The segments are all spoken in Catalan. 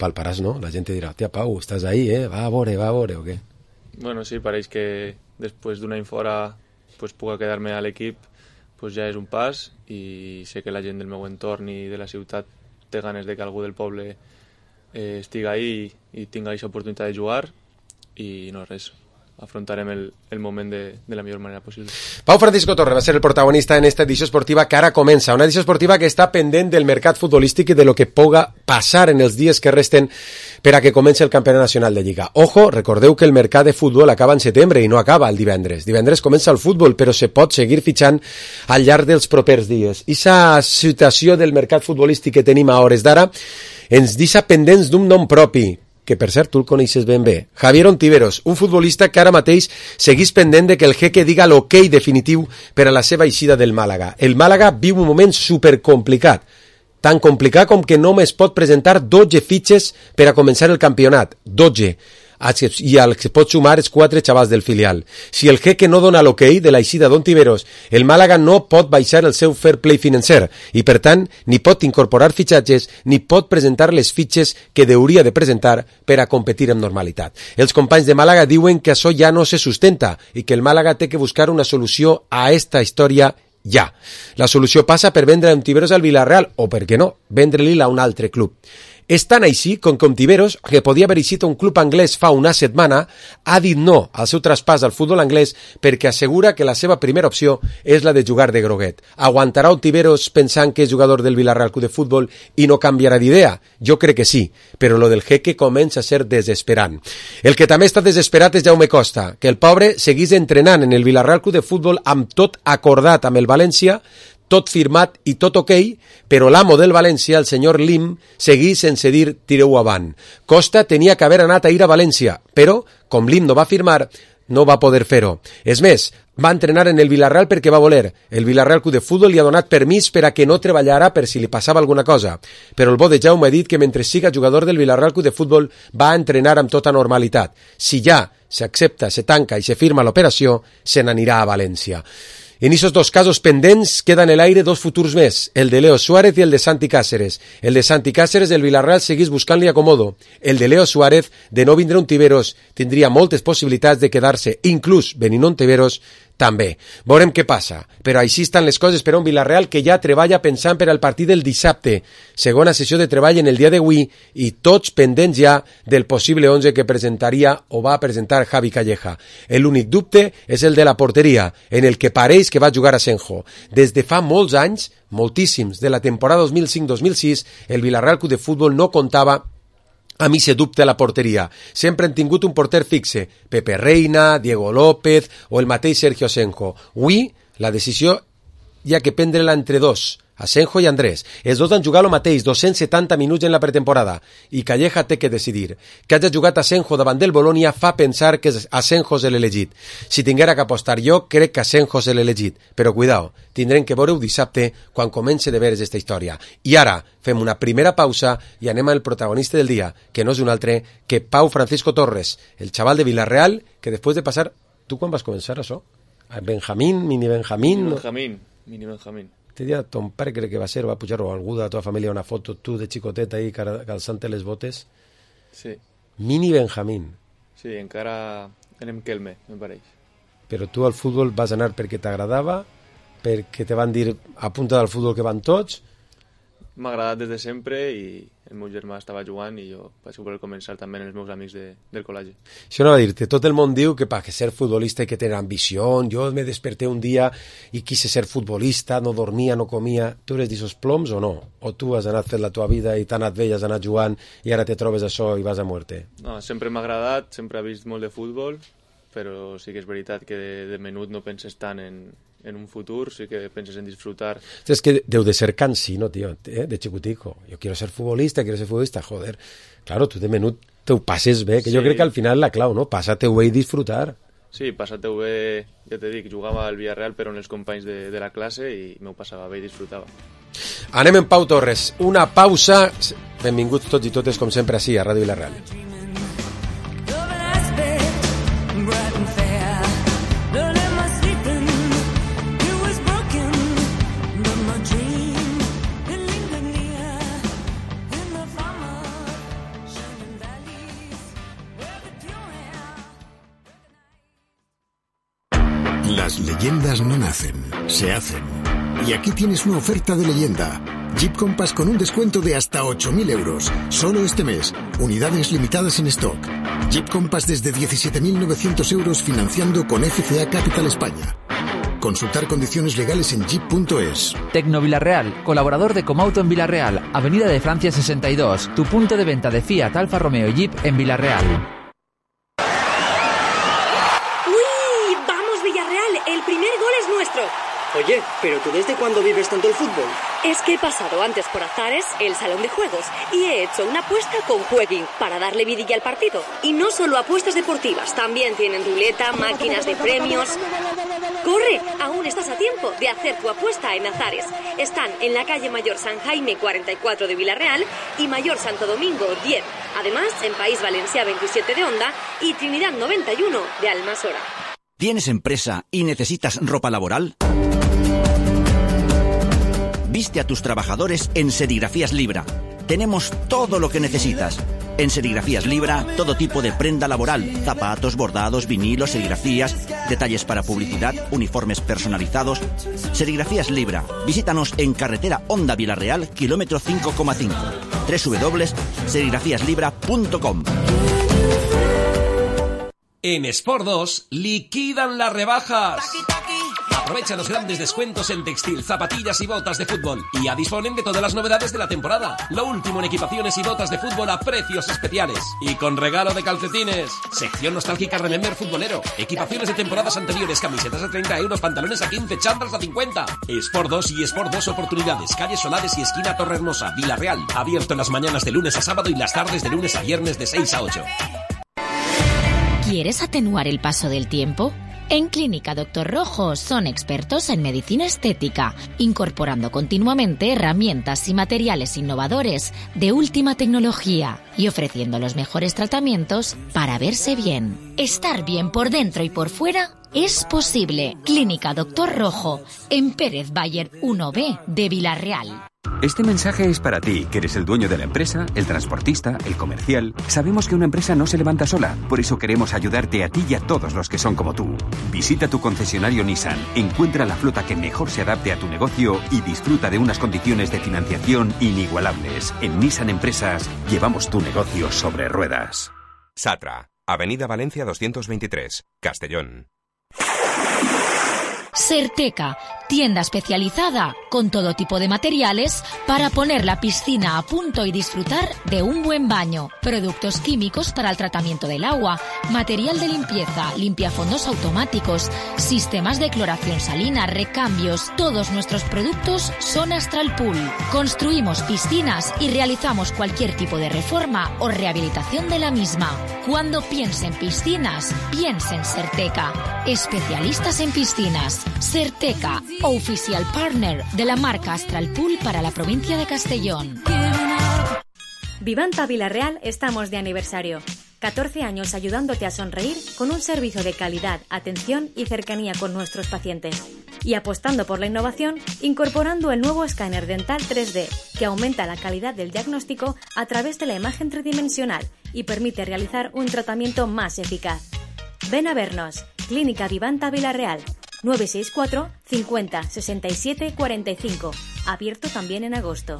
palparàs, no? La gent te dirà, tia Pau, estàs ahí, va a veure, o què? Bueno, sí, pareix que després d'un any fora pues, puga quedar-me a l'equip, pues ja és un pas, i sé que la gent del meu entorn i de la ciutat té ganes de que algú del poble estiga ahí i tinga aquesta oportunitat de jugar, i no res, afrontarem el moment de la millor manera possible. Pau Francisco Torres va a ser el protagonista en esta edició esportiva que ara comença, una edició esportiva que està pendent del mercat futbolístic i de lo que puga passar en els dies que resten per a que comenci el Campionat Nacional de Lliga. Ojo, recordeu que el mercat de futbol acaba en setembre i no acaba el divendres. Divendres comença el futbol, però se pot seguir fitxant al llarg dels propers dies. Issa situació del mercat futbolístic que tenim a hores d'ara ens deixa pendents d'un nom propi, que per cert tu el coneixes ben bé, Javier Ontiveros, un futbolista que ara mateix seguís pendent de que el Jeque diga l'ok definitiu per a la seva eixida del Màlaga. El Màlaga viu un moment supercomplicat, tan complicat com que només pot presentar 12 fitxes per a començar el campionat, 12, i al que pot sumar els 4 xavals del filial. Si el Jeque no dona l'ok de l'eixida d'Ontiveros, el Màlaga no pot baixar el seu fair play financer i, per tant, ni pot incorporar fitxatges ni pot presentar les fitxes que hauria de presentar per a competir amb normalitat. Els companys de Màlaga diuen que això ja no se sustenta i que el Màlaga té que buscar una solució a esta història ja. La solució passa per vendre Ontiveros al Villarreal o, per què no, vendre-li a un altre club. És tan així com que Ontiveros, que podia haver eixit a un club anglès fa una setmana, ha dit no al seu traspàs al futbol anglès perquè assegura que la seva primera opció és la de jugar de groguet. Aguantarà Ontiveros pensant que és jugador del Villarreal Club de Futbol i no canviarà d'idea? Jo crec que sí, però lo del Jeque comença a ser desesperant. El que també està desesperat és Jaume Costa, que el pobre seguís entrenant en el Villarreal Club de Futbol amb tot acordat amb el València, tot firmat i tot ok, però l'amo del València, el senyor Lim, seguís sense dir tireu avant. Costa tenia que haver anat a ir a València, però, com Lim no va firmar, no va poder fer-ho. És més, va entrenar en el Villarreal perquè va voler. El Villarreal Club de Futbol li ha donat permís per a que no treballara per si li passava alguna cosa. Però el bo de Jaume ha dit que mentre siga jugador del Villarreal Club de Futbol va entrenar amb tota normalitat. Si ja s'accepta, se tanca i se firma l'operació, se n'anirà a València. En esos dos casos pendents quedan en el aire dos futurs més, el de Leo Suárez i el de Santi Cáceres. El de Santi Cáceres el Villarreal seguís buscant-li acomodo. El de Leo Suárez, de no vindre Ontiveros, tindria moltes possibilitats de quedar-se, inclús venint Ontiveros, també. Veurem què passa, però així estan les coses per a un Villarreal que ja treballa pensant per al partit del dissabte, segona sessió de treball en el dia d'avui i tots pendents ja del possible 11 que presentaria o va presentar Javi Calleja. L'únic dubte és el de la porteria, en el que pareix que va jugar Asenjo. Des de fa molts anys, moltíssims, de la temporada 2005-2006, el Villarreal Club de Futbol no comptava a mi se dubte a la porteria. Sempre han tingut un porter fixe, Pepe Reina, Diego López o el mateix Sergio Asenjo. Avui, la decisió hi ha que prendre-la entre dos, Asenjo i Andrés. Els dos han jugat el mateix, 270 minuts en la pretemporada, i Calleja té que decidir. Que hagi jugat Asenjo davant del Bolònia fa pensar que Asenjo és l'elegit. Si tinguera que apostar jo, crec que Asenjo és l'elegit. Però cuidao, tindrem que veure-ho dissabte quan comenci de veure aquesta història. I ara fem una primera pausa i anem al protagonista del dia, que no és un altre que Pau Francisco Torres, el xaval de Villarreal, que després de passar... Tu quan vas començar això? Benjamín, mini Benjamín... Mini Benjamín. Este dia ton pare crec que va ser, va pujar o algú de la teva família una foto, tu de xicotet ahí calçant les botes. Sí. Mini Benjamín. Sí, encara anem Kelme, me pareix. Però tu al futbol vas anar perquè t'agradava, perquè te van dir apunta del futbol que van tots? M'ha agradat des de sempre i el meu germà estava jugant i jo vaig voler començar també amb els meus amics del col·legi. Això no va dir-te, tot el món diu que per ser futbolista hay que tener ambición, jo me desperté un dia i quise ser futbolista, no dormia, no comia. Tu eres d'esos ploms o no? O tu has anat fent la tua vida i t'ha anat vell, has anat jugant i ara te trobes això i vas a muerte? No, sempre m'ha agradat, sempre he vist molt de futbol, però sí que és veritat que de menut no penses tant en un futur, sí que penses en disfrutar. Es que deu de ser cansino, tío, de chiquitico. Yo quiero ser futbolista, joder. Claro, tu de menut te ho passes bé, que sí. Jo crec que al final la clau, no? Passa-te-ho bé i disfrutar. Sí, passa-te-ho bé, ja te dic, jugava al Villarreal però amb els companys de la classe i m'ho passava bé i disfrutava. Anem en Pau Torres, una pausa. Benvinguts tots i totes, com sempre, ací a Ràdio Villarreal. Las leyendas no nacen, se hacen. Y aquí tienes una oferta de leyenda. Jeep Compass con un descuento de hasta 8.000 euros. Solo este mes. Unidades limitadas en stock. Jeep Compass desde 17.900 euros financiando con FCA Capital España. Consultar condiciones legales en jeep.es. Tecno Villarreal, colaborador de Comauto en Villarreal, Avenida de Francia 62, tu punto de venta de Fiat, Alfa Romeo y Jeep en Villarreal. ¡Uy! ¡Vamos, Villarreal! ¡El primer gol es nuestro! Oye, ¿pero tú desde cuándo vives tanto el fútbol? Es que he pasado antes por Azares, el salón de juegos, y he hecho una apuesta con Jueguin para darle vidilla al partido. Y no solo apuestas deportivas, también tienen ruleta, máquinas de premios. ¡Corre! Aún estás a tiempo de hacer tu apuesta en Azares. Están en la calle Mayor San Jaime 44 de Villarreal y Mayor Santo Domingo 10. Además, en País Valencia 27 de Onda y Trinidad 91 de Almasora. ¿Tienes empresa y necesitas ropa laboral? Viste a tus trabajadores en Serigrafías Libra. Tenemos todo lo que necesitas. En Serigrafías Libra, todo tipo de prenda laboral, zapatos, bordados, vinilos, serigrafías, detalles para publicidad, uniformes personalizados. Serigrafías Libra. Visítanos en carretera Onda Villarreal, kilómetro 5,5. www.serigrafíaslibra.com. En Sport 2 liquidan las rebajas. Aprovecha los grandes descuentos en textil, zapatillas y botas de fútbol. Y ya disponen de todas las novedades de la temporada. Lo último en equipaciones y botas de fútbol a precios especiales. Y con regalo de calcetines. Sección nostálgica Remember futbolero. Equipaciones de temporadas anteriores, camisetas a 30 euros, pantalones a 15, chándals a 50. Sport 2 y Sport 2 Oportunidades. Calle Solares y esquina Torrehermosa, Villarreal. Abierto en las mañanas de lunes a sábado y las tardes de lunes a viernes de 6 a 8. ¿Quieres atenuar el paso del tiempo? En Clínica Dr. Rojo son expertos en medicina estética, incorporando continuamente herramientas y materiales innovadores de última tecnología y ofreciendo los mejores tratamientos para verse bien. Estar bien por dentro y por fuera es posible. Clínica Dr. Rojo, en Pérez Bayer 1B de Villarreal. Este mensaje es para ti, que eres el dueño de la empresa, el transportista, el comercial. Sabemos que una empresa no se levanta sola, por eso queremos ayudarte a ti y a todos los que son como tú. Visita tu concesionario Nissan, encuentra la flota que mejor se adapte a tu negocio y disfruta de unas condiciones de financiación inigualables. En Nissan Empresas, llevamos tu negocio sobre ruedas. Satra, Avenida Valencia 223, Castellón. Serteca, tienda especializada con todo tipo de materiales para poner la piscina a punto y disfrutar de un buen baño. Productos químicos para el tratamiento del agua, material de limpieza, limpiafondos automáticos, sistemas de cloración salina, recambios. Todos nuestros productos son Astral Pool. Construimos piscinas y realizamos cualquier tipo de reforma o rehabilitación de la misma. Cuando piense en piscinas, piense en Serteca. Especialistas en piscinas. Serteca, oficial partner de la marca Astral Pool para la provincia de Castellón. Vivanta Villarreal estamos de aniversario. 14 años ayudándote a sonreír con un servicio de calidad, atención y cercanía con nuestros pacientes. Y apostando por la innovación, incorporando el nuevo escáner dental 3D, que aumenta la calidad del diagnóstico a través de la imagen tridimensional y permite realizar un tratamiento más eficaz. Ven a vernos. Clínica Vivanta Villarreal. 964 50 67 45. Abierto también en agosto.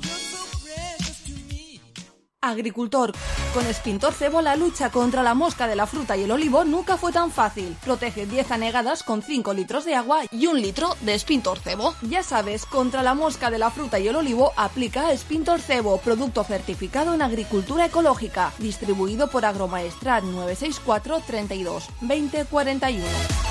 Agricultor. Con Spintor Cebo la lucha contra la mosca de la fruta y el olivo nunca fue tan fácil. Protege 10 anegadas con 5 litros de agua y 1 litro de Spintor Cebo. Ya sabes, contra la mosca de la fruta y el olivo aplica Spintor Cebo, producto certificado en agricultura ecológica. Distribuido por Agromaestrat 964 32 20 41.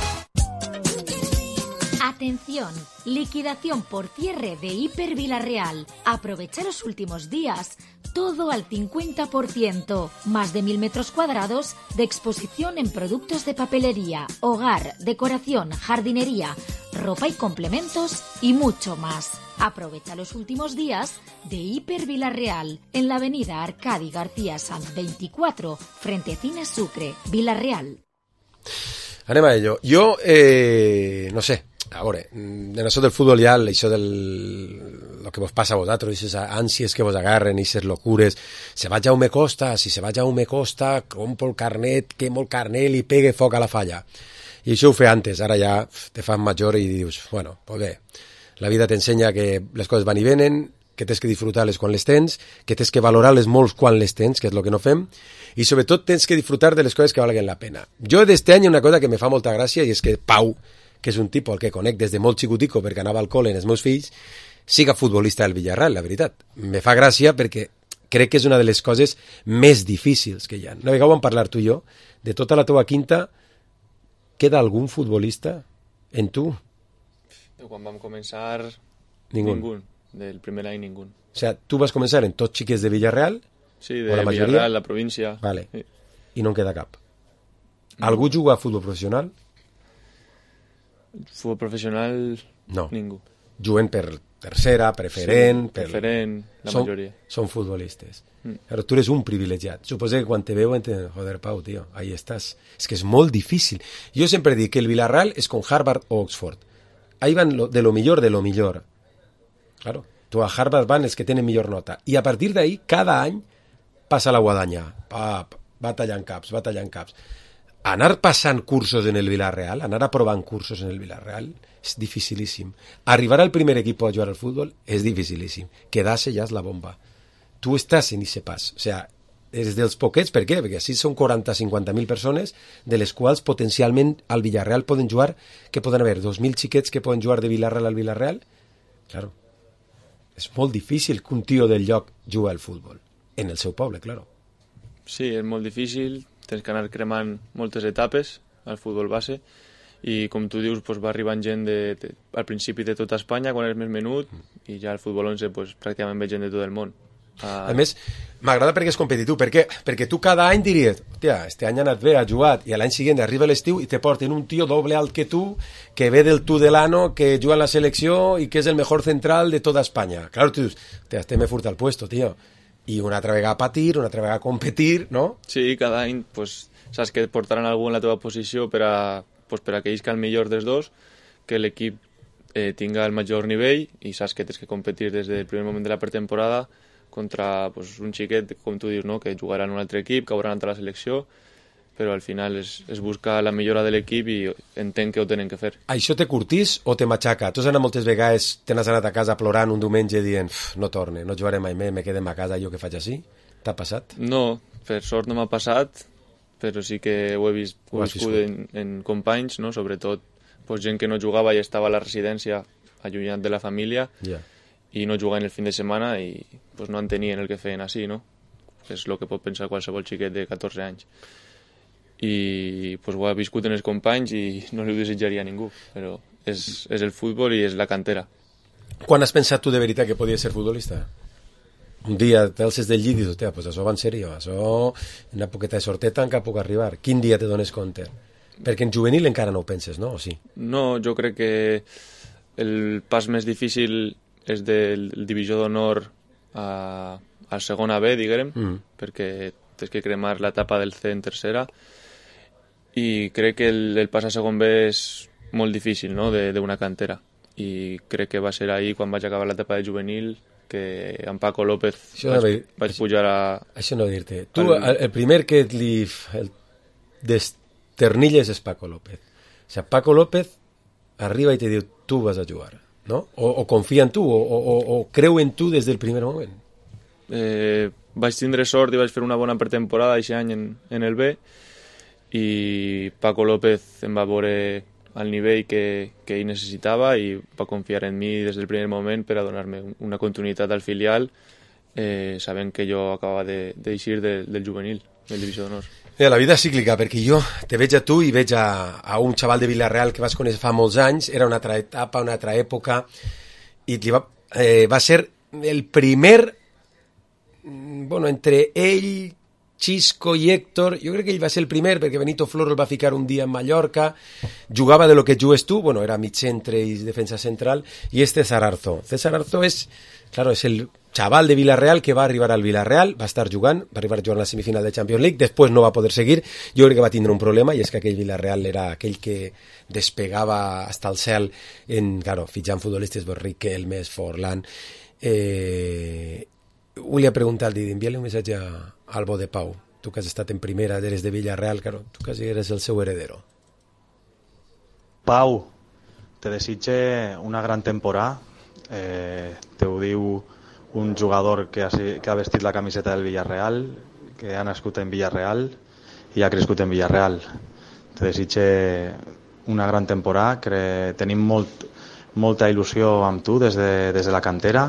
Atención, liquidación por cierre de Hiper Villarreal. Aprovecha los últimos días, todo al 50%. Más de 1000 metros cuadrados de exposición en productos de papelería, hogar, decoración, jardinería, ropa y complementos y mucho más. Aprovecha los últimos días de Hiper Villarreal en la avenida Arcadi García Sanz 24, frente a Cine Sucre, Villarreal. Anem a ello. Jo, no sé, a veure, en això del futbol ja, això del lo que vos passa a vosaltres, aquestes ànsies que vos agarren, aquestes locures, se va Jaume Costa, si se va Jaume Costa, compro el carnet, quemo el carnet, li pegue foc a la falla. I això ho feia antes, ara ja te fan major i dius, bueno, pues bé, la vida t'ensenya que les coses van i venen, que tens que disfrutar-les quan les tens, que tens que valorar-les molt quan les tens, que és el que no fem, i sobretot tens que disfrutar de les coses que valguen la pena. Jo d'este any una cosa que me fa molta gràcia i és que Pau, que és un tipus al que conec des de molt xicutico perquè anava al col·le amb els meus fills, siga futbolista del Villarreal, la veritat. Me fa gràcia perquè crec que és una de les coses més difícils que hi ha. Una vegada ho vam parlar tu i jo, de tota la teva quinta, queda algun futbolista en tu? Quan vam començar, Ningú. Del primer any ningú. O sea, tu vas començar en tots xiquets de Villarreal? Sí, de Villarreal, la província. Vale. Sí. I no en queda cap. Algú juga a futbol professional? Futbol professional, no. Ningú. Juguen per tercera, preferent... Sí, preferent, la majoria. Són futbolistes. Però tu eres un privilegiat. Suposo que quan te veuen, joder, Pau, tío, ahí estàs. És que és molt difícil. Jo sempre dic que el Villarreal és com Harvard o Oxford. Ahí van de lo millor de lo millor. Claro, tu a Harvard van els que tenen millor nota. I a partir d'ahí, cada any, passa la guadanya. Va tallant caps. Anar passant cursos en el Villarreal, anar aprovant cursos en el Villarreal, és dificilíssim. Arribar al primer equip a jugar al futbol és dificilíssim. Quedar-se ja és la bomba. Tu estàs en ese pas. O sea, és dels poquets, per què? Perquè així són 40-50.000 persones, de les quals potencialment al Villarreal poden jugar, que poden haver 2.000 xiquets que poden jugar de Villarreal al Villarreal. Claro. És molt difícil que un tio del lloc jugui al futbol. En el seu poble, claro. Sí, és molt difícil. Tens que anar cremant moltes etapes al futbol base i, com tu dius, pues, va arribant gent al principi de tota Espanya, quan eres més menut, i ja al futbol 11 pues, pràcticament ve gent de tot el món. A més, m'agrada perquè és competitiu, perquè tu cada any diries, hòstia, este any ha anat bé, ha jugat, i l'any següent arriba l'estiu i te porten un tio doble alt que tu, que ve del Tudelano, que juga en la selecció i que és el mejor central de tota Espanya. Claro, tu dius, hòstia, este me furta el puesto, tio. I una altra vegada a patir, una altra vegada a competir, no? Sí, cada any pues, saps que et portaran algú en la teva posició per a que isca el millor dels dos, que l'equip tinga el major nivell i saps que tens que competir des del primer moment de la pretemporada contra pues, un xiquet, com tu dius, no? Que jugarà en un altre equip, que hauran entrat a la selecció, però al final és buscar la millora de l'equip i entenc que ho tenen que fer. Això te curtís o te matxaca? Tu has anat moltes vegades, te n'has anat a casa plorant un diumenge dient no torne, no jugaré mai més, me quedem a casa, jo que faig així? T'ha passat? No, per sort no m'ha passat, però sí que ho he viscut en companys, no? Sobretot pues, gent que no jugava i estava a la residència allunyat de la família, i no jugaven el fin de setmana i pues, no entenien el que feien així, no? És el que pot pensar qualsevol xiquet de 14 anys. I pues, ho he viscut en els companys i no li ho desitjaria a ningú, però és el futbol i és la cantera. Quan has pensat tu de veritat que podies ser futbolista? Un dia t'alces del llit i dius, hòstia, pues això va en sèrio, això una poqueta de sorteta encara puc arribar. Quin dia te dones compte? Perquè en juvenil encara no ho penses, no? O sí? No, jo crec que el pas més difícil és del divisió d'honor al segona B, diguem, perquè tens que cremar l'etapa del C en tercera, i crec que el pas a segon B és molt difícil, no?, d'una cantera, i crec que va ser ahir quan vaig acabar l'etapa de juvenil que amb Paco López vaig pujar a... Això no dir-te. Tu, el primer que el desternilles és Paco López. O sigui, Paco López arriba i te diu, tu vas a jugar, no? O confia en tu, o creu en tu des del primer moment. Vaig tindre sort i vaig fer una bona pretemporada aquest any en el B, i Paco López em va veure al nivell que ell necessitava i va confiar en mi des del primer moment per a donar-me una continuïtat al filial, sabent que jo acabava d'eixir del juvenil, del divisió d'honor. La vida és cíclica, perquè jo te veig a tu i veig a un xaval de Villarreal que vas conèixer fa molts anys, era una altra etapa, una altra època, i va ser el primer, bueno, entre ell, Xisco i Héctor, jo crec que ell va ser el primer, perquè Benito Floro el va ficar un dia en Mallorca, jugava de lo que jugues tu, bueno, era mig centre i defensa central, i César Arzo. César Arzo és el xaval de Villarreal que va arribar al Villarreal, va estar jugant, va arribar a jugar a la semifinal de Champions League, després no va poder seguir, jo crec que va tindre un problema, i és que aquell Villarreal era aquell que despegava hasta el cel fitxant futbolistes, Riquelme, Forlán. Volia preguntar-li, enviar-li un missatge al bo de Pau, tu que has estat en primera, eres de Villarreal, tu quasi eres el seu heredero. Pau, te desitge una gran temporada. Te ho diu un jugador que ha vestit la camiseta del Villarreal, que ha nascut en Villarreal i ha crescut en Villarreal. Te desitge una gran temporada, tenim molta il·lusió amb tu des de la cantera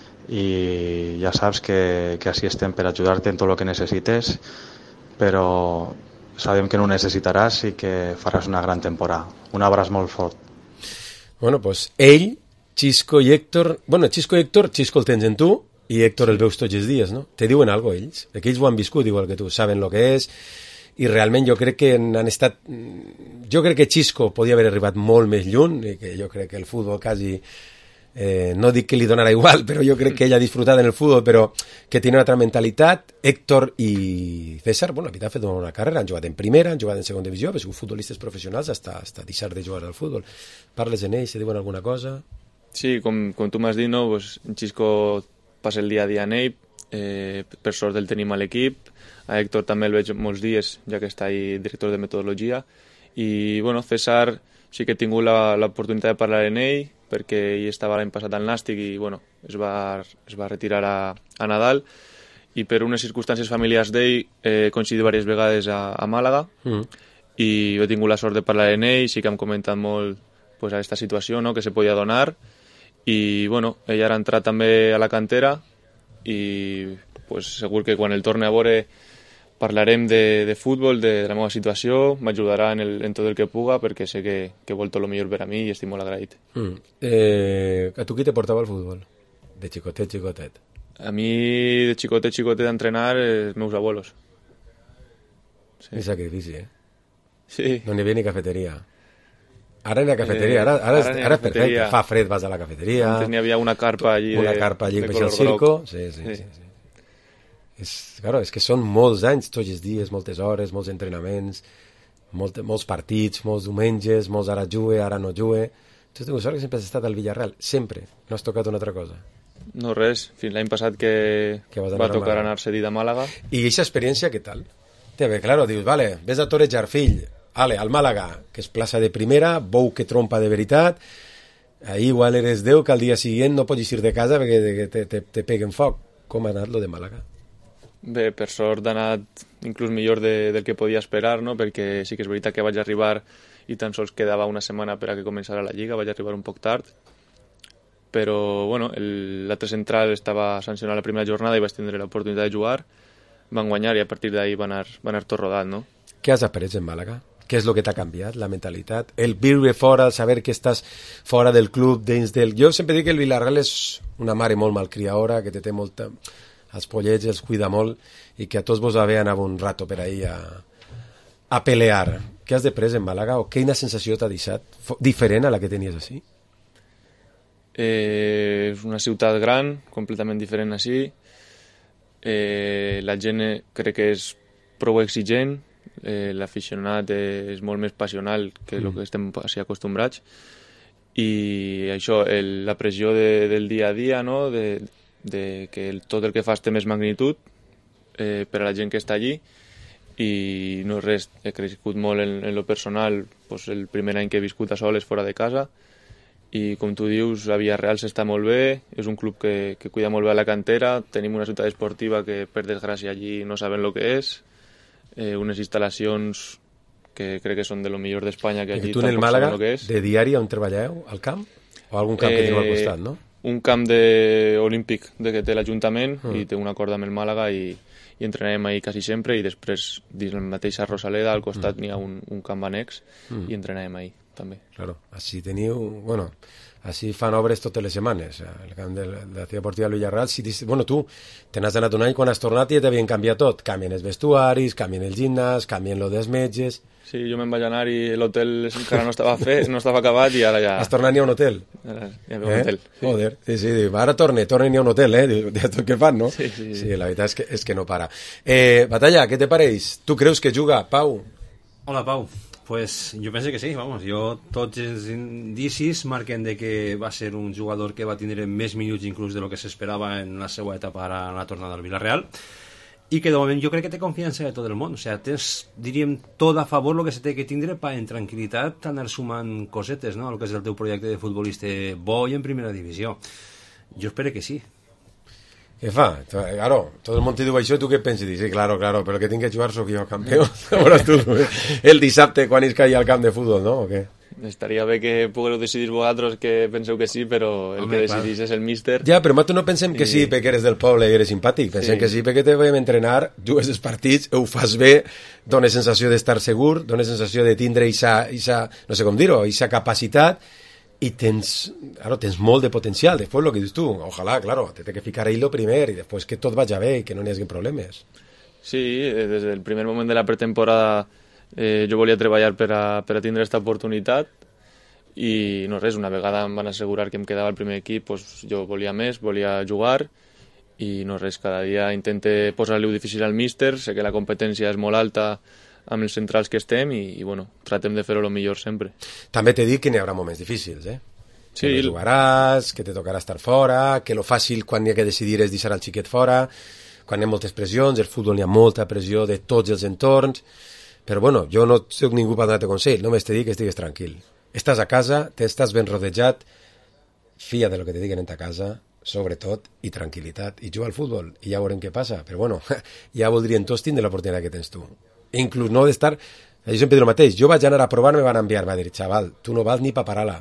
i ja saps que així estem per ajudar-te en tot el que necessites, però sabem que no ho necessitaràs i que faràs una gran temporada. Un abraç molt fort. Bueno, pues ell, Xisco i Héctor... Bueno, Xisco i Héctor, Xisco el tens en tu i Héctor el veus tots els dies, no? Te diuen algo ells? Perquè ells ho han viscut igual que tu, saben lo que és, i realment jo crec que han estat... Jo crec que Xisco podia haver arribat molt més lluny, i que jo crec que el futbol quasi... no dic que li donarà igual, però jo crec que ell ha disfrutat en el futbol, però que tiene una altra mentalitat. Héctor i César, bueno, la veritat, han fet una carrera, han jugat en primera, han jugat en segona divisió, han sigut futbolistes professionals hasta deixar de jugar al futbol. Parles en ells, se diuen alguna cosa? Sí, com tu m'has dit, no? Pues, en Xisco passa el dia a dia en ell, per sort el tenim a l'equip, a Héctor també el veig molts dies, ja que està ahí director de metodologia, i bueno, César sí que he tingut l'oportunitat de parlar amb ell, perquè ell estava l'any passat al Nàstic i bueno, es va retirar a Nadal, i per unes circumstàncies familiars d'ell he coincidit diverses vegades a Màlaga, i he tingut la sort de parlar amb ell, sí que hem comentat molt pues, a aquesta situació, no?, que se podia donar, i bueno, ell ara ha entrat també a la cantera i pues, segur que quan el torni a veure parlarem de futbol, de la meva situació, m'ajudarà en tot el que puga, perquè sé que vol tot el millor per a mi i estic molt agraït. A tu qui te portava al futbol? De xicotet? A mi, de xicotet a entrenar, els meus abuelos. Sí. Un sacrifici, Sí. No n'hi havia ni cafeteria. Ara n'hi ha cafeteria, ara és perfecte. Fa fred, vas a la cafeteria. Antes n'hi havia una carpa allí de color circo. Sí. Claro, és que són molts anys, tots els dies, moltes hores, molts entrenaments, molts partits, molts diumenges, molts ara jugue, ara no jugue. Tu tinc sort que sempre has estat al Villarreal, sempre. No has tocat una altra cosa. No, res. Fins l'any passat que va tocar anar cedit a Màlaga. I aquesta experiència, què tal? Bé, claro, dius, vale, ves a torejar, fill, al Màlaga, que és plaça de primera, bou que trompa de veritat, ahí igual eres Déu que al dia següent no pots ir de casa perquè te peguen foc. Com ha anat lo de Màlaga? Bé, per sort ha anat inclús millor del que podia esperar, no? Perquè sí que és veritat que vaig arribar i tan sols quedava una setmana per a que començara la Lliga, vaig arribar un poc tard, però bueno, l'altre central estava sancionat la primera jornada i vaig tindre l'oportunitat de jugar, van guanyar i a partir d'ahí va anar tot rodat, no? Què has après en Màlaga? Què és el que t'ha canviat, la mentalitat? El viure fora, el saber que estàs fora del club, dins del... Jo sempre dic que el Villarreal és una mare molt malcriadora, que té molta... els pollets els cuida molt i que a tots vos anava un rato per ahí a pelear. Què has després en Màlaga o quina sensació t'ha deixat diferent a la que tenies així? És una ciutat gran, completament diferent així. La gent crec que és prou exigent, l'aficionat és molt més passional que el que estem així acostumbrats, i això, la pressió del dia a dia, no?, de que tot el que fas té més magnitud per a la gent que està allí, i no res, he crescut molt en lo personal, pues el primer any que he viscut a soles fora de casa, i com tu dius, a Villarreal s'està molt bé, és un club que cuida molt bé a la cantera, tenim una ciutat esportiva que per desgràcia allí no saben el que és, unes instal·lacions que crec que són de lo millor d'Espanya, que allí tampoc saben el que és. Tu en el Màlaga, de diari on treballeu, al camp? O algun camp que teniu al costat, no? Un camp olímpic que té l'Ajuntament i té un acord amb el Màlaga i entrenem ahí quasi sempre, i després dins la mateixa Rosaleda al costat n'hi ha un camp annex i entrenem ahí també. Claro, així teniu, bueno, així fan obres totes les setmanes, el camp de la Ciutat Esportiva del Villarreal. Bueno, tu te n'has anat un any, quan has tornat ja t'havien canviat tot, canvien els vestuaris, canvien el gimnàs, canvien lo dels metges. Sí, jo me'n vaig anar i l'hotel encara no estava fet, no estava acabat i ara ja... Has tornat ni a un hotel? Ara ja veu un hotel. Sí. Joder, sí, ara torni ni a un hotel, de tot que fan, no? Sí. La veritat és que no para. Batalla, què te pareix? Tu creus que juga, Pau? Hola, Pau. Pues jo penso que sí, vamos. Tots els indicis marquen de que va ser un jugador que va tindre més minuts inclús de lo que s'esperava en la seva etapa ara en la tornada al Villarreal. i que de moment jo crec que té confiança de tot el món, o sigui, tens, diríem, tot a favor el que se té que tindre per en tranquil·litat anar sumant cosetes, no?, el que és el teu projecte de futbolista bo i en primera divisió. Jo espero que sí. Què fa? Claro, tot el món te diu això, tu què penses? Sí, claro, però que tinc que jugar sóc jo campió. Veuràs tu el dissabte quan es caia al camp de futbol, no? O què? Estaria bé que pugueu decidir vosaltres que penseu que sí, però el que decidís és el míster. Ja, però nosaltres no pensem que sí perquè eres del poble i eres simpàtic, pensem que sí perquè te vam entrenar, jugues els partits, ho fas bé, dones sensació d'estar segur, dones sensació de tindre ixa, no sé com dir-ho, ixa capacitat, i tens molt de potencial. Després el que dius tu, ojalà, claro, te té que ficar ahí lo primer i després que tot vagi bé i que no n'hi hagi problemes. Sí, des del primer moment de la pretemporada jo volia treballar per a tindre aquesta oportunitat i no res, una vegada em van assegurar que em quedava al primer equip, doncs jo volia més, volia jugar i no res, cada dia intente posar-li-ho difícil al míster, sé que la competència és molt alta amb els centrals que estem i bueno, tratem de fer-ho el millor sempre. També t'he dit que n'hi haurà moments difícils, Sí. Que no jugaràs, que te tocarà estar fora, que lo fàcil quan hi ha que decidir és deixar el xiquet fora, quan hi ha moltes pressions, el futbol hi ha molta pressió de tots els entorns, però bueno, jo no soc ningú per donar-te consell, només te dic que estigues tranquil. Estàs a casa, estàs ben rodejat, fia de lo que te diguen en ta casa, sobretot, i tranquil·litat, i juga al futbol, i ja veurem què passa, però bueno, ja voldrien tots tindre l'oportunitat que tens tu. Inclús no d'estar, jo sempre dic el mateix, jo vaig anar a provar, me van enviar, va dir, xaval, tu no vals ni pa parar-la.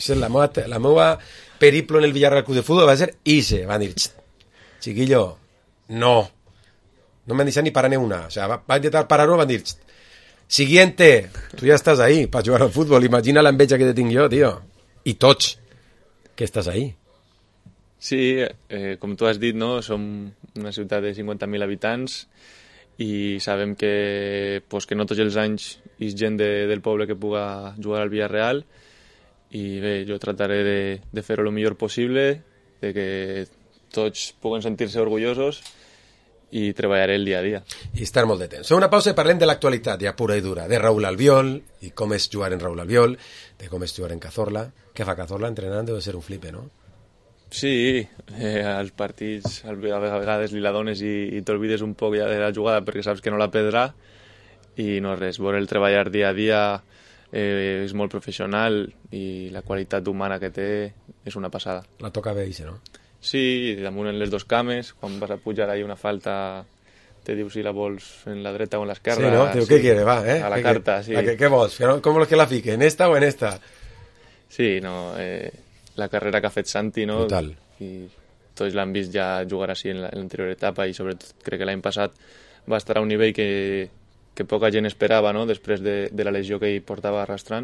La meva periplo en el Villarreal Club de Fútbol va ser ixe, van dir, chiquillo, no me han deixat ni parar ni una, o sea, va intentar parar-ho, van dir, siguiente, tu ja estàs ahí per jugar al futbol, imagina l'enveja que te tinc jo, tio, i tots que estàs ahí. Sí, com tu has dit, no? Som una ciutat de 50.000 habitants i sabem que no tots els anys hi ha gent del poble que puga jugar al Villarreal i bé, jo trataré de fer-ho el millor possible, de que tots puguen sentir-se orgullosos i treballaré el dia a dia. I estar molt de temps. Fem una pausa i parlem de l'actualitat ja pura i dura, de Raúl Albiol i com és jugar en Raúl Albiol, de com és jugar en Cazorla. Què fa Cazorla entrenant? Deu ser un flipe, no? Sí, als partits a vegades li la dones i t'olvides un poc ja de la jugada perquè saps que no la perdrà i no res, veure el treballar dia a dia és molt professional i la qualitat humana que té és una passada. La toca bé, no? Sí, damunt en les dos cames, quan vas a pujar ahí una falta te diu si la vols en la dreta o en l'esquerra. Sí, no? Diu, què quiere, va, a la carta, sí. Què vols? Com vols que la fique? ¿En esta o en esta? Sí, no, la carrera que ha fet Santi, no? Total. I tots l'han vist ja jugar així en l'anterior etapa i sobretot crec que l'any passat va estar a un nivell que poca gent esperava, no? Després de la lesió que ell portava arrastrant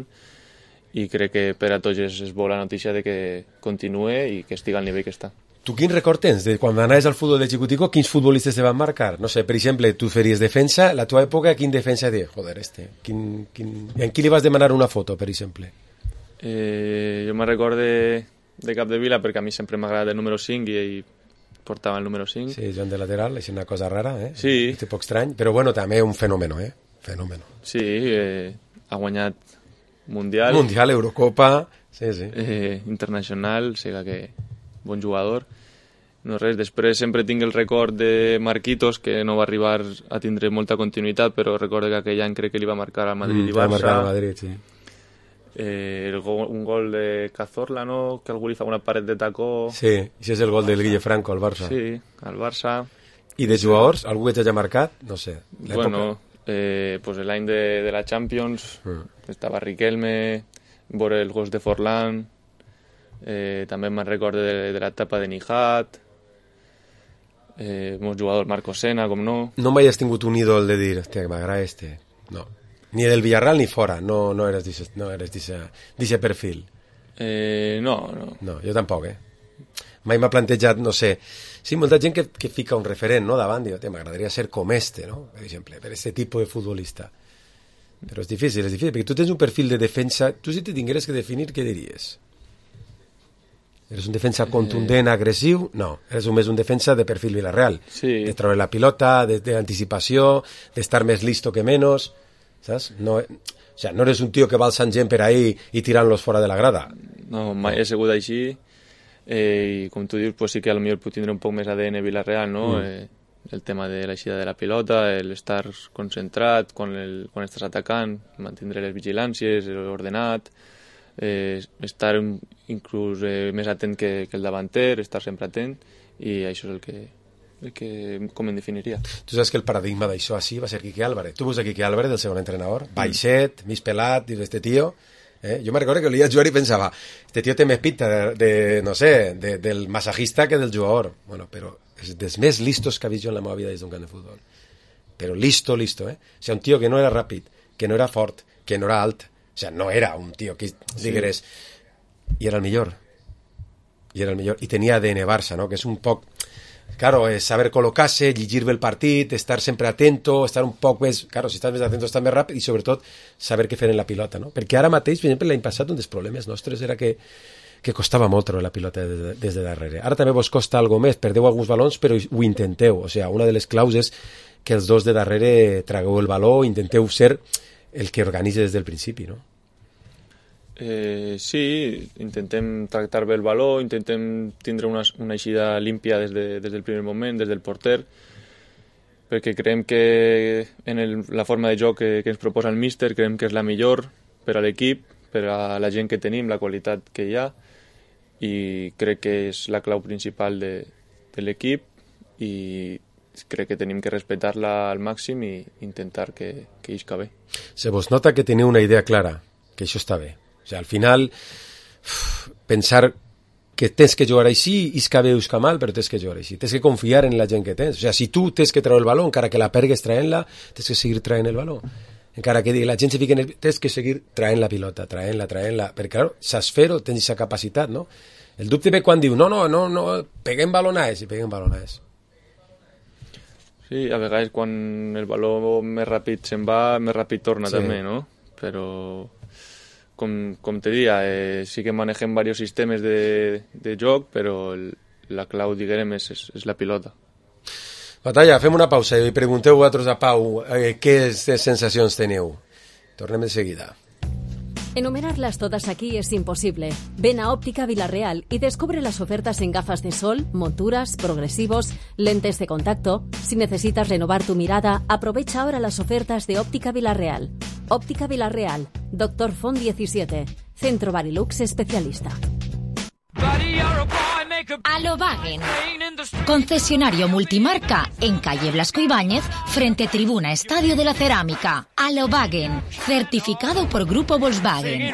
i crec que per a tots és bona notícia de que continue i que estigui al nivell que està. Tu quin record tens de quan anaves al futbol de Xicutico? Quins futbolistes te van marcar? No sé, per exemple, tu feies defensa, la teva època, quin defensa de joder, en qui li vas demanar una foto, per exemple? Jo me'n recordo de Capdevila perquè a mi sempre m'ha agradat el número 5 i ell portava el número 5. Sí, Joan de lateral, és una cosa rara, Sí. És un poc estrany, però bueno, també un fenòmeno, Fenòmeno. Sí, ha guanyat Mundial, Eurocopa, sí. internacional, o sigui que bon jugador. No res, després sempre tinc el record de Marquitos, que no va arribar a tindre molta continuïtat, però recordo que aquell any crec que li va marcar al Madrid i Barça. Va marcar al Madrid, sí. Un gol de Cazorla, no? Que algú li fa una paret de tacó. Sí, això és el gol del Guille Franco al Barça. Sí, al Barça. I de jugadors, algú que t'hagi marcat? No sé, l'època. Bueno, pues l'any de la Champions estava Riquelme, veure els gols de Forlán, també me'n recordo de l'etapa de Nijat, molts jugadors, Marco Sena, com no. No mai has tingut un ídol de dir, hòstia, que m'agrada no. Ni del Villarreal ni fora, no eres d'aquest perfil. No, jo tampoc, Mai m'ha plantejat, no sé, sí, molta gent que fica un referent, no, davant, diu, m'agradaria ser com no, per exemple, per aquest tipus de futbolista. Però és difícil, perquè tu tens un perfil de defensa, tu si te tingueres que definir, què diries? Eres un defensa contundent, agressiu? No, eres més un defensa de perfil Villarreal, sí. De treure la pilota, d'anticipació, d'estar més listo que menos, saps? No, o sea, no eres un tio que va alçant gent per ahí i tirant-los fora de la grada. No, mai he sigut així, i com tu dius, pues sí que potser puc tindre un poc més ADN Villarreal, no? el tema de l'eixida de la pilota, el estar concentrat quan estàs atacant, mantindre les vigilàncies, ordenat, estar inclús més atent que el davanter, estar sempre atent, i això és el que com em definiria. Tu saps que el paradigma d'això així va ser Quique Álvarez. Tu veus a Quique Álvarez, el segon entrenador, baixet, mig pelat, dius, este tío... Jo me recordo que olia jugar i pensava, este tío té més pinta del massajista que del jugador. Bueno, però és dels més listos que he vist jo en la meva vida des d'un camp de futbol. Però listo, O sigui, un tío que no era ràpid, que no era fort, que no era alt. O sea, no era un tío que digueres... I era el millor. I tenia ADN Barça, no? Que és un poc... Claro, es saber col·locar-se, llegir bé el partit, estar sempre atento, estar un poc més... Claro, si estàs més atento estàs més ràpid i sobretot saber què fer en la pilota, no? Perquè ara mateix, per exemple, l'any passat un dels problemes nostres era que costava molt treure la pilota des de darrere. Ara també vos costa algo més, perdeu alguns balons, però ho intenteu. O sigui, una de les claus és que els dos de darrere tragueu el baló, intenteu ser el que organitza des del principi, no? Sí, intentem tractar bé el baló, intentem tindre una eixida límpia des del primer moment, des del porter, perquè creiem que en la forma de joc que ens proposa el míster creiem que és la millor per a l'equip, per a la gent que tenim, la qualitat que hi ha, i crec que és la clau principal de l'equip, i crec que tenim que respectar-la al màxim i intentar que isca bé. Se vos nota que teniu una idea clara, que això està bé. O sigui, al final, pensar que tens que jugar així, isca bé o isca mal, però tens que jugar així. Tens que confiar en la gent que tens. O sigui, si tu tens que treure el baló, encara que la pergues traient-la, tens que seguir traient el baló. Encara que la gent se fiqui en el... Tens que seguir traient la pilota, traient-la. Perquè, clar, saps fer-ho, tens aquesta capacitat, no? El dubte ve quan diu, no, peguem balonades, i peguem balonades. Sí, a vegades quan el baló més ràpid se'n va, més ràpid torna també, no? Però... Com te dia, sí que manegem diversos sistemes de joc, però la clau, diguem, és la pilota. Batalla, fem una pausa i pregunteu vosaltres a Pau què sensacions teniu. Tornem de seguida. Enumerarlas todas aquí es imposible. Ven a Óptica Villarreal y descubre las ofertas en gafas de sol, monturas, progresivos, lentes de contacto. Si necesitas renovar tu mirada, aprovecha ahora las ofertas de Óptica Villarreal. Óptica Villarreal, Dr. Font 17, Centro Barilux Especialista. Alobagen, concesionario multimarca en calle Blasco Ibáñez, frente Tribuna Estadio de la Cerámica. Alobagen, certificado por Grupo Volkswagen.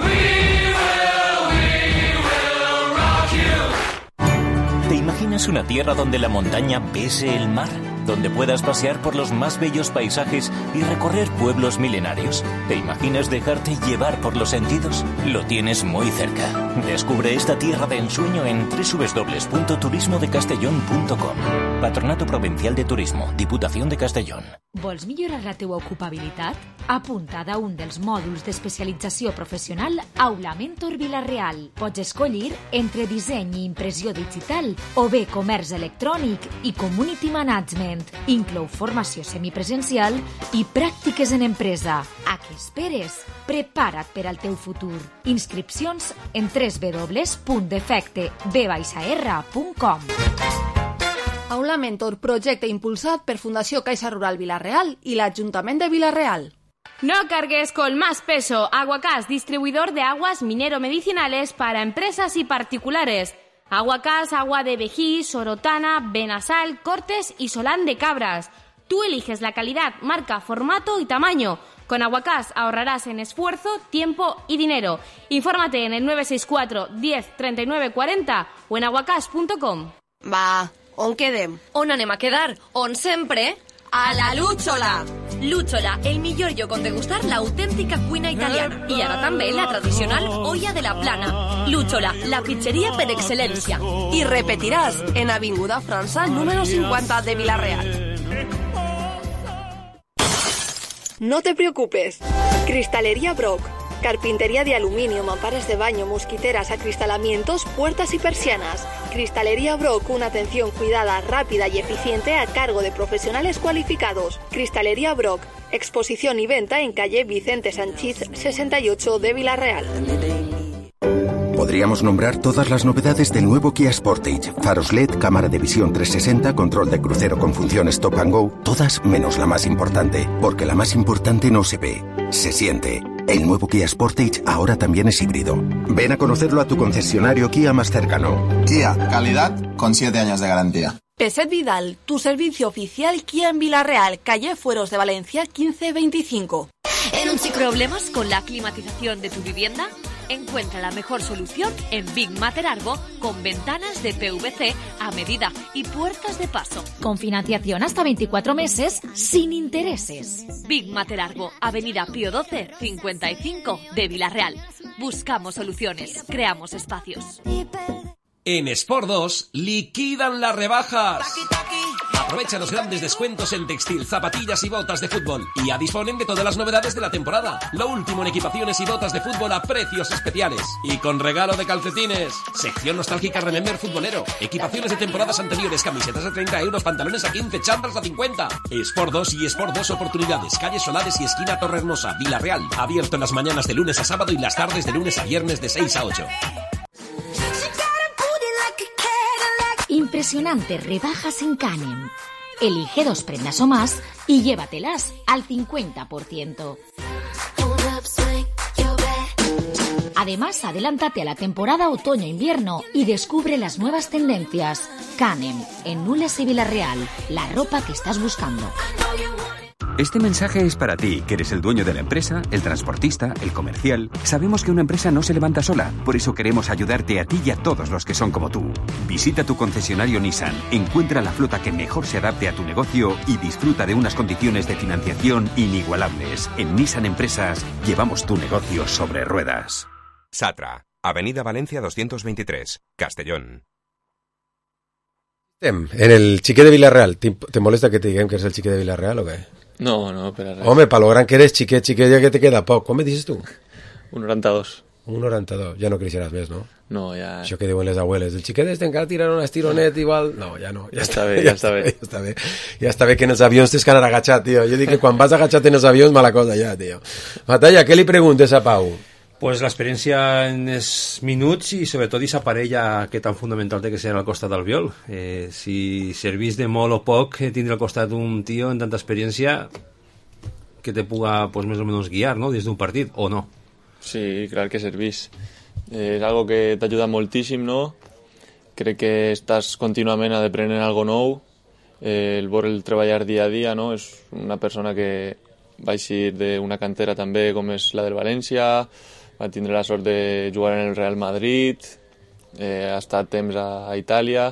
¿Te imaginas una tierra donde la montaña bese el mar? Donde puedas pasear por los más bellos paisajes y recorrer pueblos milenarios. ¿Te imaginas dejarte llevar por los sentidos? Lo tienes muy cerca. Descubre esta tierra de ensueño en www.turismodecastellón.com. Patronato Provincial de Turismo, Diputación de Castellón. Vols millorar la teua ocupabilitat? Apuntada a un dels mòduls d'especialització professional Aula Mentor Vila-real. Pots escollir entre disseny i impressió digital o bé comerç electrònic i community management. Inclou formació semipresencial i pràctiques en empresa. A què esperes? Prepara't per al teu futur. Inscripcions en www.defecteb-r.com. Aula Mentor, projecte impulsat per Fundació Caixa Rural Vila-real i l'Ajuntament de Vila-real. No cargues con más peso. Aguacás, distribuidor de aguas minero-medicinales para empresas y particulares. Aguacás, agua de Vejí, Sorotana, Benasal, Cortes y Solán de Cabras. Tú eliges la calidad, marca, formato y tamaño. Con Aguacás ahorrarás en esfuerzo, tiempo y dinero. Infórmate en el 964 10 39 40 o en aguacás.com. Va, on quedem? On anem a quedar? On sempre? A la Lúchola! Lúchola, el millor lloc on degustar l'autèntica cuina italiana. I ara també la tradicional olla de la plana. Lúchola, la pizzeria per excel·lència. I repetiràs en Avinguda França, número 50 de Vila-real. No te preocupes. Cristalería Brock. Carpintería de aluminio, mamparas de baño, mosquiteras, acristalamientos, puertas y persianas. Cristalería Brock, una atención cuidada, rápida y eficiente a cargo de profesionales cualificados. Cristalería Brock, exposición y venta en calle Vicente Sanchís 68 de Vila-real. podríamos nombrar todas las novedades del nuevo Kia Sportage. Faros LED, cámara de visión 360, control de crucero con función Stop and Go. Todas menos la más importante, porque la más importante no se ve, se siente. El nuevo Kia Sportage ahora también es híbrido. Ven a conocerlo a tu concesionario Kia más cercano. Kia, calidad con 7 años de garantía. Peset Vidal, tu servicio oficial Kia en Villarreal, calle Fueros de Valencia 1525. ¿Problemas con la climatización de tu vivienda? Encuentra la mejor solución en Big Matter Argo, con ventanas de PVC a medida y puertas de paso. Con financiación hasta 24 meses, sin intereses. Big Matter Argo, Avenida Pío XII, 55 de Villarreal. Buscamos soluciones, creamos espacios. En Sport 2 liquidan las rebajas. Aprovecha los grandes descuentos en textil, zapatillas y botas de fútbol. Y ya disponen de todas las novedades de la temporada. Lo último en equipaciones y botas de fútbol a precios especiales. Y con regalo de calcetines. Sección nostálgica Remember futbolero. Equipaciones de temporadas anteriores, camisetas a 30 euros, pantalones a 15, chándals a 50. Sport 2 y Sport 2 Oportunidades. Calle Solares y esquina Torre Hermosa, Villarreal. Abierto en las mañanas de lunes a sábado y las tardes de lunes a viernes de 6 a 8. Impresionantes rebajas en Canem. Elige 2 prendas o más y llévatelas al 50%. Además, adelántate a la temporada otoño-invierno y descubre las nuevas tendencias. Canem, en Nules y Villarreal, la ropa que estás buscando. Este mensaje es para ti, que eres el dueño de la empresa, el transportista, el comercial. Sabemos que una empresa no se levanta sola, por eso queremos ayudarte a ti y a todos los que son como tú. Visita tu concesionario Nissan, encuentra la flota que mejor se adapte a tu negocio y disfruta de unas condiciones de financiación inigualables. En Nissan Empresas llevamos tu negocio sobre ruedas. Satra, Avenida Valencia 223, Castellón. En el xiquet de Villarreal, ¿te molesta que te digan que eres el xiquet de Villarreal o qué? No, pero res. Home, para lo gran que eres, xiquet, ja que te queda poc. Com me dices tu? 1,92. 1,92. Ja no creixeràs més, no? No, ja... Això que diuen les abueles. El xiquet este encara tirant un estironet igual... No, ja no. Ja està bé. Ja està bé que en els avions tens que anar agachat, tio. Jo dic que quan vas agachat en els avions, mala cosa ja, tio. Matalla, què li preguntes a Pau? Pues l'experiència en els minuts i sobretot aquesta parella que tan fundamental té que ser al costat del viol. Si servís de molt o poc tindre al costat un tio en tanta experiència que te puga pues, més o menys guiar, ¿no? Des d'un partit, o no? Sí, clar que servís. És algo que t'ajuda moltíssim, no? Crec que estàs contínuament aprenent algo nou, el veure'l treballar dia a dia, no? És una persona que va eixir d'una cantera també com és la del València, va tindre la sort de jugar en el Real Madrid, ha estat temps a Itàlia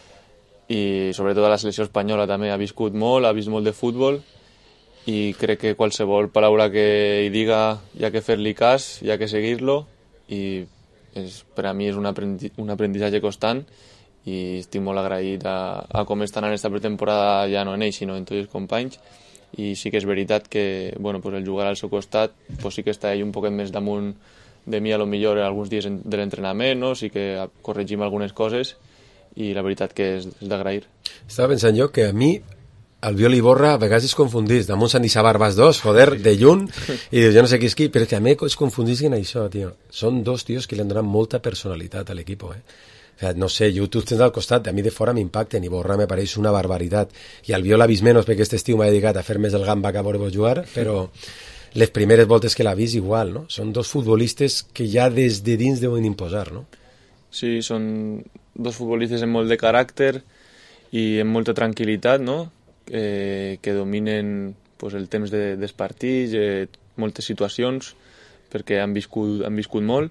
i sobretot a la selecció espanyola també ha viscut molt, ha vist molt de futbol i crec que qualsevol paraula que hi diga hi ha que fer-li cas, hi ha que seguir-lo i per a mi és un aprenditatge constant i estic molt agraït a com estan en aquesta pretemporada, ja no en ell sinó en tots els companys i sí que és veritat que bueno, pues el jugar al seu costat pues sí que està ell un poquet més damunt de mi a lo millor alguns dies de l'entrenament, no? Sí que corregim algunes coses i la veritat que és d'agrair. Estava pensant jo que a mi Albiol i Borra a vegades es confundís, damunt Sant Isabar vas dos, joder, de lluny, i dius, jo no sé qui és qui, però és que a mi es confundissin això, tio. Són dos tios que li han donat molta personalitat a l'equip, O sea, no sé, jo tu tens al costat, a mi de fora m'impacten i Borra me pareix una barbaritat. I Albiol ha vist menys perquè aquest estiu m'ha dedicat a fer més el gamba que a veure-vos jugar, però les primeres voltes que l'ha vist igual, no? Són dos futbolistes que ja des de dins deuen imposar, no? Sí, són dos futbolistes amb molt de caràcter i amb molta tranquil·litat, no? Que dominen pues, el temps dels partits, moltes situacions, perquè han viscut molt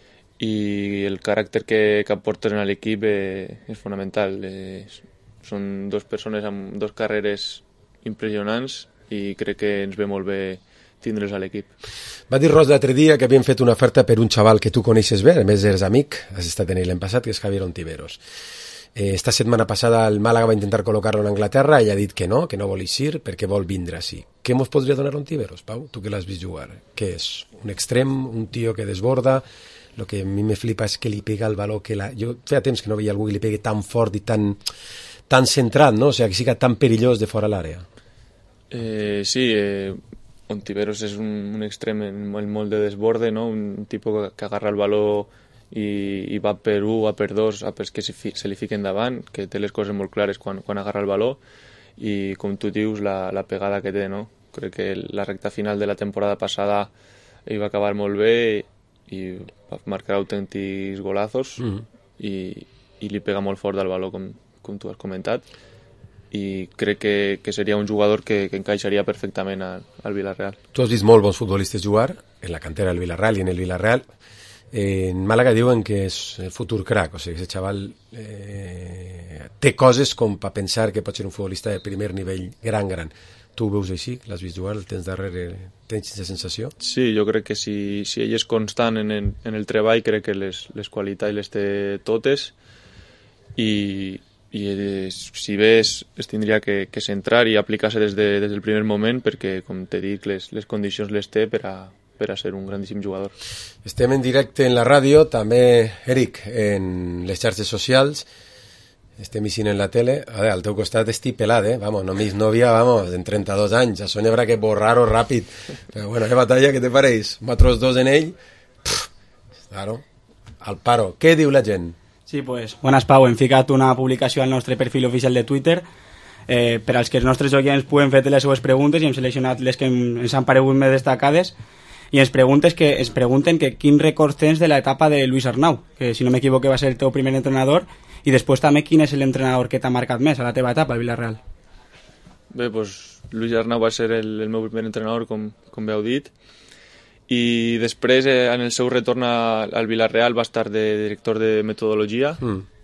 i el caràcter que aporten a l'equip és fonamental. Són dos persones amb dos carreres impressionants i crec que ens ve molt bé tindre's a l'equip. Va dir Ros l'altre dia que havien fet una oferta per un xaval que tu coneixes bé, a més eres amic, has estat en ell l'any passat, que és Javier Ontiveros. Esta setmana passada el Màlaga va intentar col·locar-lo en Anglaterra i ha dit que no vol eixir perquè vol vindre així. Què mos podria donar Ontiveros, Pau? Tu que l'has vist jugar. Què és? Un extrem, un tio que desborda. Lo que a mi me flipa és que li pega el valor que jo feia temps que no veia algú que li pegui tan fort i tan centrat, no? O sigui, que siga tan perillós de fora l'àrea. Sí, Ontiveros és un extrem en molt de desborde, no? Un tipus que agarra el valor i va per 1, va per 2, a pels que se li fiquen davant, que té les coses molt clares quan agarra el baló, i com tu dius, la pegada que té, no? Crec que la recta final de la temporada passada ell va acabar molt bé i va marcar autèntics golazos i li pega molt fort al baló, com tu has comentat, i crec que seria un jugador que encaixaria perfectament al Villarreal. Tu has vist molt bons futbolistes jugar en la cantera del Villarreal i en el Villarreal. En Màlaga diuen que és el futur crack, o sigui, aquest xaval té coses com per pensar que pot ser un futbolista de primer nivell gran. Tu ho veus així? L'has vist jugar? El tens darrere? Tens aquesta sensació? Sí, jo crec que si ell és constant en el treball, crec que les qualitats les té totes, i si ves es tindria que centrar i aplicar-se des del primer moment, perquè, com t'he dit, les condicions les té per a ser un grandíssim jugador. Estem en directe en la ràdio, també, Eric, en les xarxes socials, estem així en la tele. Al teu costat estic pelat, vamos, no mis novia, vamos, en 32 anys, a Sonia habrá que borrar-ho ràpid, però bueno, batalla, què te pareix? Nosaltres dos en ell, claro, al paro. Què diu la gent? Sí, pues, bones, Pau, hem ficat una publicació al nostre perfil oficial de Twitter per als que els nostres oients puguen fer les seues preguntes, i hem seleccionat les que ens han paregut més destacades, i ens pregunten que quin record tens de l'etapa de Luis Arnau, que si no m'equivoco va ser el teu primer entrenador, i després també quin és l'entrenador que t'ha marcat més a la teva etapa al Villarreal. Bé, pues Luis Arnau va ser el meu primer entrenador, com bé heu dit, i després en el seu retorn al Villarreal va estar de director de metodologia,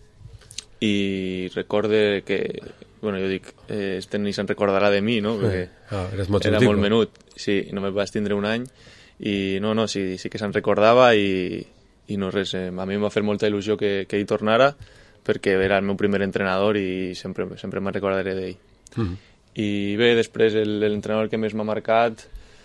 i recorde que, bueno, jo dic, ni se'n recordarà de mi, no? Perquè era molt menut, sí, només vaig tindre un any, i sí que se'n recordava, i no res, a mi em va fer molta il·lusió que ell tornara, perquè era el meu primer entrenador i sempre me'n recordaré d'ell. I bé, després l'entrenador que més m'ha marcat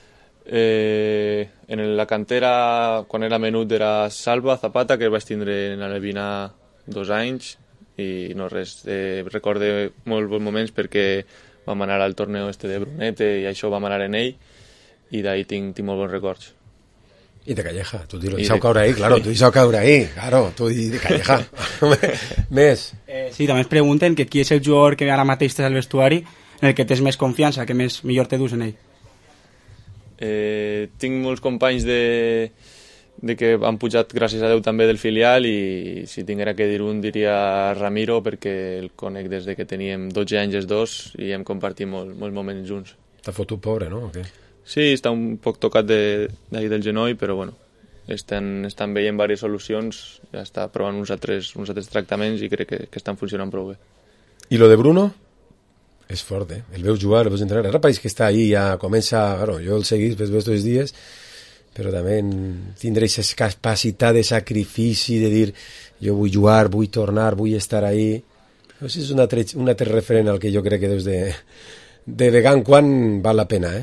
en la cantera, quan era menut, era Salva Zapata, que vaig tindre en l'Albina 2 anys, i no res, recorde molt bons moments perquè vam anar al torneo de Brunete i això vam anar en ell, i d'ahí tinc molt bons records. I de Calleja, tu t'hi deixeu caure ahí, claro, tu deixeu caure ahí, claro, tu i de Calleja. Més. Sí, també es pregunten que qui és el jugador que ara mateix tens al vestuari en el que tens més confiança, que millor te dus en ell. Tinc molts companys de que han pujat, gràcies a Déu, també del filial, i si tinguera que dir un diria Ramiro, perquè el conec des de que teníem 12 anys els dos i hem compartit molts moments junts. T'ha fotut pobre, no? O què? Sí, està un poc tocat d'ahir del genoll, però bueno, estan veient diverses solucions, ja està provant uns altres tractaments i crec que estan funcionant prou bé. I lo de Bruno? És fort, el veus jugar, el veus entrenar. Ara pareix que està ahí, ja comença, bueno, jo el seguís, veus tots els dies, però també tindré aquesta capacitat de sacrifici, de dir, jo vull jugar, vull tornar, vull estar ahí. Això és un altre referent al que jo crec que deus de vegant quan val la pena,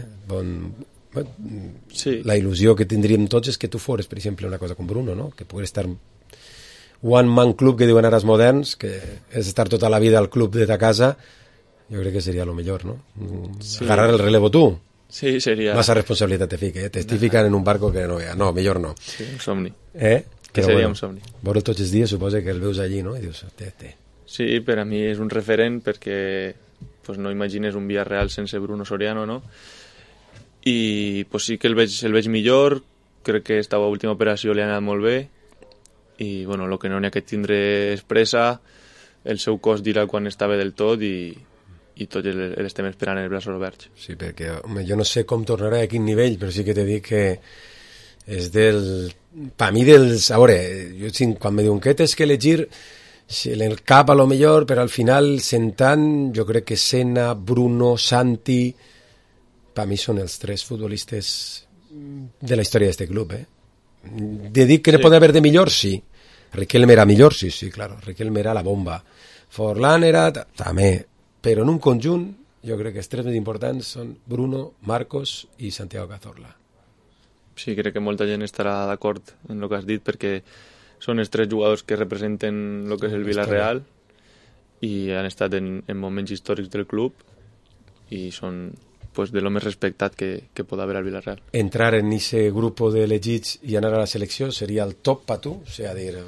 Sí. La il·lusió que tindríem tots és que tu fores, per exemple, una cosa com Bruno, no? Que pogués estar one man club, que diuen ara els moderns, que és estar tota la vida al club de ta casa. Jo crec que seria lo millor, no? Sí. Agarrar el relevo tu. Sí, seria... Massa responsabilitat te fica, T'estic ficant en un barco que no vea. No, millor no. Sí, un somni. Que seria un somni. Veure'l tots els dies, suposa que el veus allí, no? I dius, té. Sí, per a mi és un referent, perquè pues, no imagines un Villarreal sense Bruno Soriano, no? I pues, sí que el veig millor, crec que esta última operació li ha anat molt bé, i bueno, el que no n'hi ha que tindre és pressa, el seu cos dirà quan està bé del tot, i tots l'estem esperant en els braços oberts. Sí, perquè home, jo no sé com tornarà a quin nivell, però sí que t'he dit que és per mi dels... A veure, quan me diuen què tens que elegir, si en el cap a lo millor, però al final sentant, jo crec que Senna, Bruno, Santi, per mi són els 3 futbolistes de la història d'aquest club, De dir que ne pot haver de millor, sí. Riquelme era millor, sí, claro. Riquelme era la bomba. Forlán era també, però en un conjunt jo crec que els 3 més importants són Bruno, Marcos i Santiago Cazorla. Sí, crec que molta gent estarà d'acord en el que has dit, perquè són els 3 jugadors que representen el que és el Villarreal i han estat en moments històrics del club i són pues, de lo més respectat que pot haver al Villarreal. Entrar en ese grupo de elegits i anar a la selecció seria el top per tu? O sigui, dir...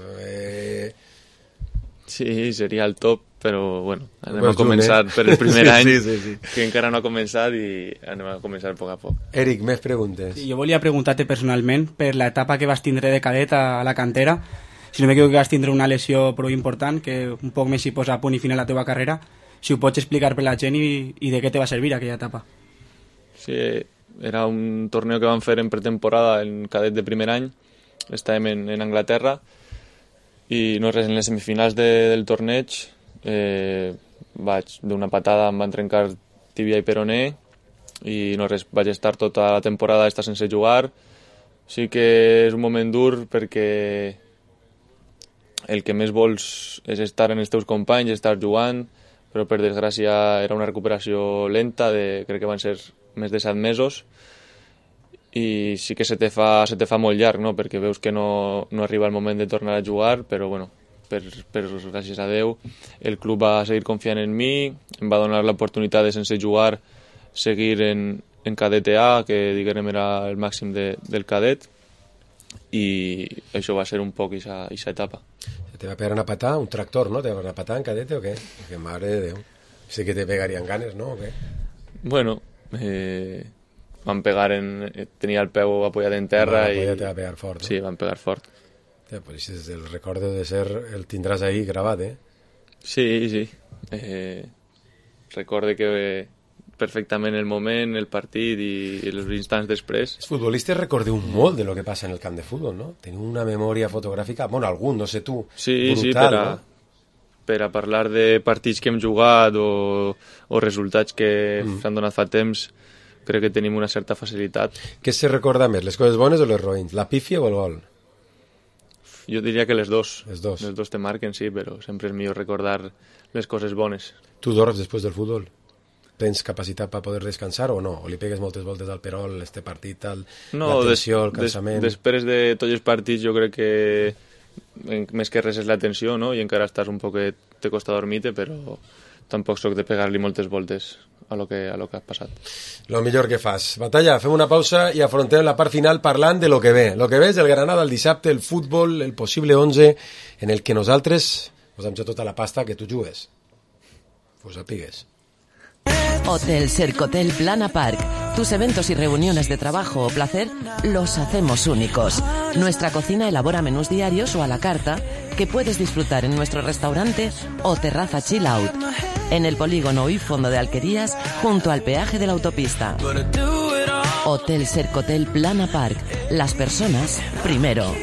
Sí, seria el top, però bueno, anem a començar per el primer any, sí. Que encara no ha començat i anem a començar a poc a poc. Eric, més preguntes? Sí, jo volia preguntar-te personalment per l'etapa que vas tindre de cadet a la cantera. Si no m'equivoco, vas tindre una lesió prou important que un poc més hi posa a punt i final a la teva carrera. Si ho pots explicar per la gent i de què te va servir aquella etapa. Sí, era un torneo que vam fer en pretemporada en cadet de primer any. Estàvem en Anglaterra i no res, en les semifinals del torneig vaig d'una patada, em van trencar tibia i peroné i no res, vaig estar tota la temporada sense jugar. Sí que és un moment dur perquè el que més vols és estar en els teus companys, estar jugant, però per desgràcia era una recuperació lenta, crec que van ser més de 7 mesos, i sí que se te fa molt llarg, no? Perquè veus que no arriba el moment de tornar a jugar, però bueno, per gràcies a Déu el club va seguir confiant en mi, em va donar l'oportunitat de, sense jugar, seguir en cadet A, que diguem era el màxim del cadet, i això va ser un poc aquesta etapa. ¿Te va a pegar una patada? ¿Un tractor, no? ¿Te va a pegar una patada en cadete o qué? Porque madre de Déu. Sí que te pegarían ganes, ¿no? ¿O qué? Bueno, van pegar tenia el peu apoyat en terra i... te va pegar fort, no? Sí, van pegar fort. Ja, pues el recordo de ser el tindràs ahí gravat, eh? Sí. Recorde que perfectament el moment, el partit i els instants després. Els futbolistes recordeu molt de lo que passa en el camp de futbol, no? Teniu una memòria fotogràfica, bueno, algun, no sé tu, brutal, no? Per a parlar de partits que hem jugat o resultats que s'han donat fa temps, crec que tenim una certa facilitat. Què se recorda més, les coses bones o les roïns? La pífia o el gol? Jo diria que les dos. Les dos. Les dos te marquen, sí, però sempre és millor recordar les coses bones. Tu dorms després del futbol? Tens capacitat per poder descansar o no? O li pegues moltes voltes al perol, este partit, tal, la tensió, el cansament... Després de tots els partits jo crec que més que res és la tensió, no? I encara estàs un poc que te costa dormir-te, però tampoc soc de pegar-li moltes voltes a lo que ha passat. Lo millor que fas. Batalla, fem una pausa i afrontem la part final parlant de lo que ve. Lo que ve és el Granada el dissabte, el futbol, el possible 11 en el que nosaltres posem tota la pasta que tu jugues. Pues sapigues. Hotel Sercotel Plana Park. Tus eventos y reuniones de trabajo o placer los hacemos únicos. Nuestra cocina elabora menús diarios o a la carta que puedes disfrutar en nuestro restaurante o terraza chill out. En el polígono y fondo de Alquerías, junto al peaje de la autopista. Hotel Sercotel Plana Park. Las personas primero.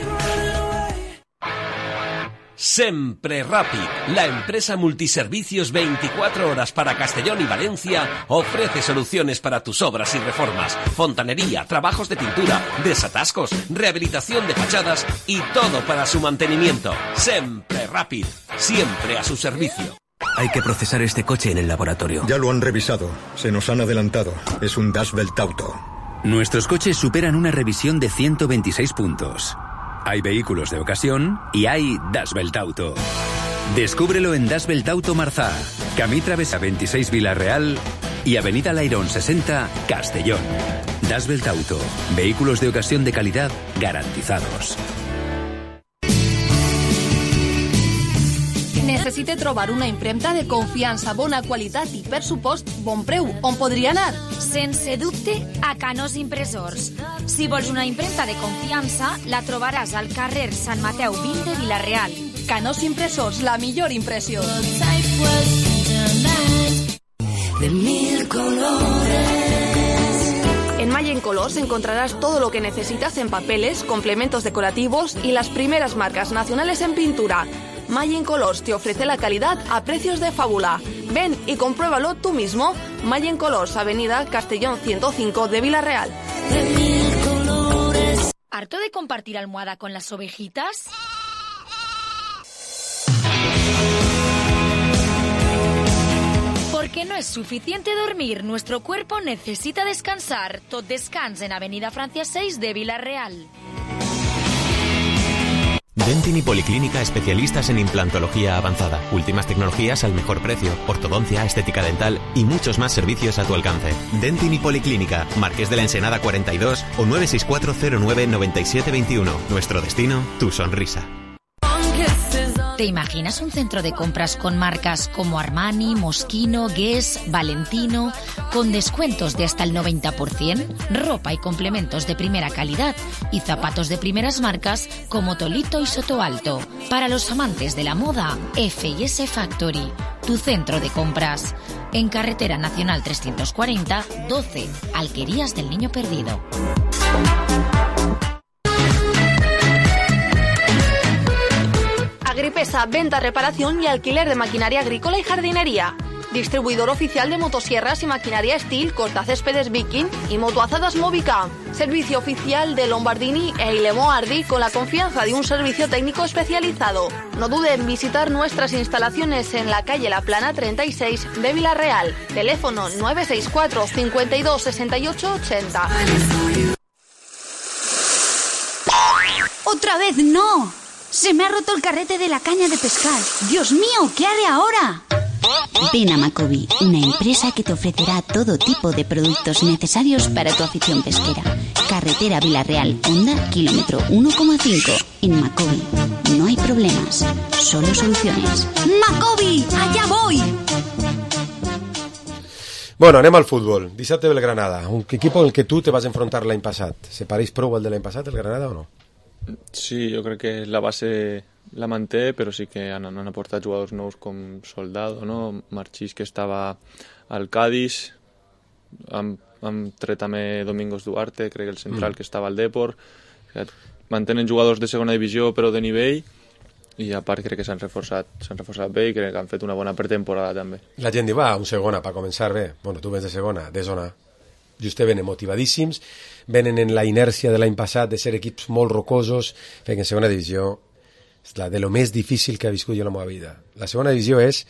Sempre Rápid, la empresa multiservicios 24 horas para Castellón y Valencia, ofrece soluciones para tus obras y reformas, fontanería, trabajos de pintura, desatascos, rehabilitación de fachadas y todo para su mantenimiento. Sempre Rápid, siempre a su servicio. Hay que procesar este coche en el laboratorio. Ya lo han revisado, se nos han adelantado. Es un Das Belt Auto. Nuestros coches superan una revisión de 126 puntos. Hay vehículos de ocasión y hay Das Belt Auto. Descúbrelo en Das Belt Auto Marzá, Camí Travesa 26 Villarreal y Avenida Lairón 60 Castellón. Das Belt Auto, vehículos de ocasión de calidad garantizados. Necessite trobar una impremta de confiança, bona qualitat i, per supost, bon preu. On podria anar? Sense dubte, a Canós Impressors. Si vols una impremta de confiança, la trobaràs al carrer Sant Mateu 20 de Vila-real. Canós Impressors, la millor impressió. De 1000 colores. En Mayen Colors encontrarás todo lo que necesitas en papeles, complementos decorativos y las primeras marcas nacionales en pintura. Mayen Colors te ofrece la calidad a precios de fábula. Ven y compruébalo tú mismo. Mayen Colors, Avenida Castellón 105 de Vila-real. ¿Harto de compartir almohada con las ovejitas? Porque no es suficiente dormir, nuestro cuerpo necesita descansar. Tot Descans en Avenida Francia 6 de Vila-real. Dentini Policlínica, especialistas en implantología avanzada, últimas tecnologías al mejor precio, ortodoncia, estética dental y muchos más servicios a tu alcance. Dentini Policlínica, Marqués de la Ensenada 42 o 964099721. Nuestro destino, tu sonrisa. ¿Te imaginas un centro de compras con marcas como Armani, Moschino, Guess, Valentino, con descuentos de hasta el 90%, ropa y complementos de primera calidad y zapatos de primeras marcas como Tolito y Sotoalto? Para los amantes de la moda, F&S Factory, tu centro de compras. En Carretera Nacional 340, 12, Alquerías del Niño Perdido. Agripesa, venta, reparación y alquiler de maquinaria agrícola y jardinería. Distribuidor oficial de motosierras y maquinaria Steel, cortacéspedes Viking y motoazadas Movica. Servicio oficial de Lombardini e Ilemo Ardi con la confianza de un servicio técnico especializado. No dude en visitar nuestras instalaciones en la calle La Plana 36 de Villarreal. Teléfono 964 52 68 80. ¡Otra vez no! ¡Se me ha roto el carrete de la caña de pescar! ¡Dios mío! ¿Qué haré ahora? Ven a Macobi, una empresa que te ofrecerá todo tipo de productos necesarios para tu afición pesquera. Carretera Villarreal, Honda, kilómetro 1,5. En Macobi no hay problemas, solo soluciones. ¡Macobi! ¡Allá voy! Bueno, anem al futbol. Dissabte del Granada, un equipo en el que tu te vas enfrontar l'any passat. Se pareix prou el de l'any passat, el Granada, o no? Sí, jo crec que la base la manté, però sí que han aportat jugadors nous com Soldado, no? Marchís, que estava al Cádiz, han tret també Domingos Duarte, crec que el central, que estava al Depor. O sigui, mantenen jugadors de segona divisió però de nivell, i a part crec que s'han reforçat bé i crec que han fet una bona pretemporada també. La gent diu, va, un segona, per començar bé. Bueno, tu vens de segona, de zona. Just venen motivadíssims, venen en la inèrcia de l'any passat de ser equips molt rocosos, que en segona divisió és la de lo més difícil que he viscut jo en la meva vida. La segona divisió és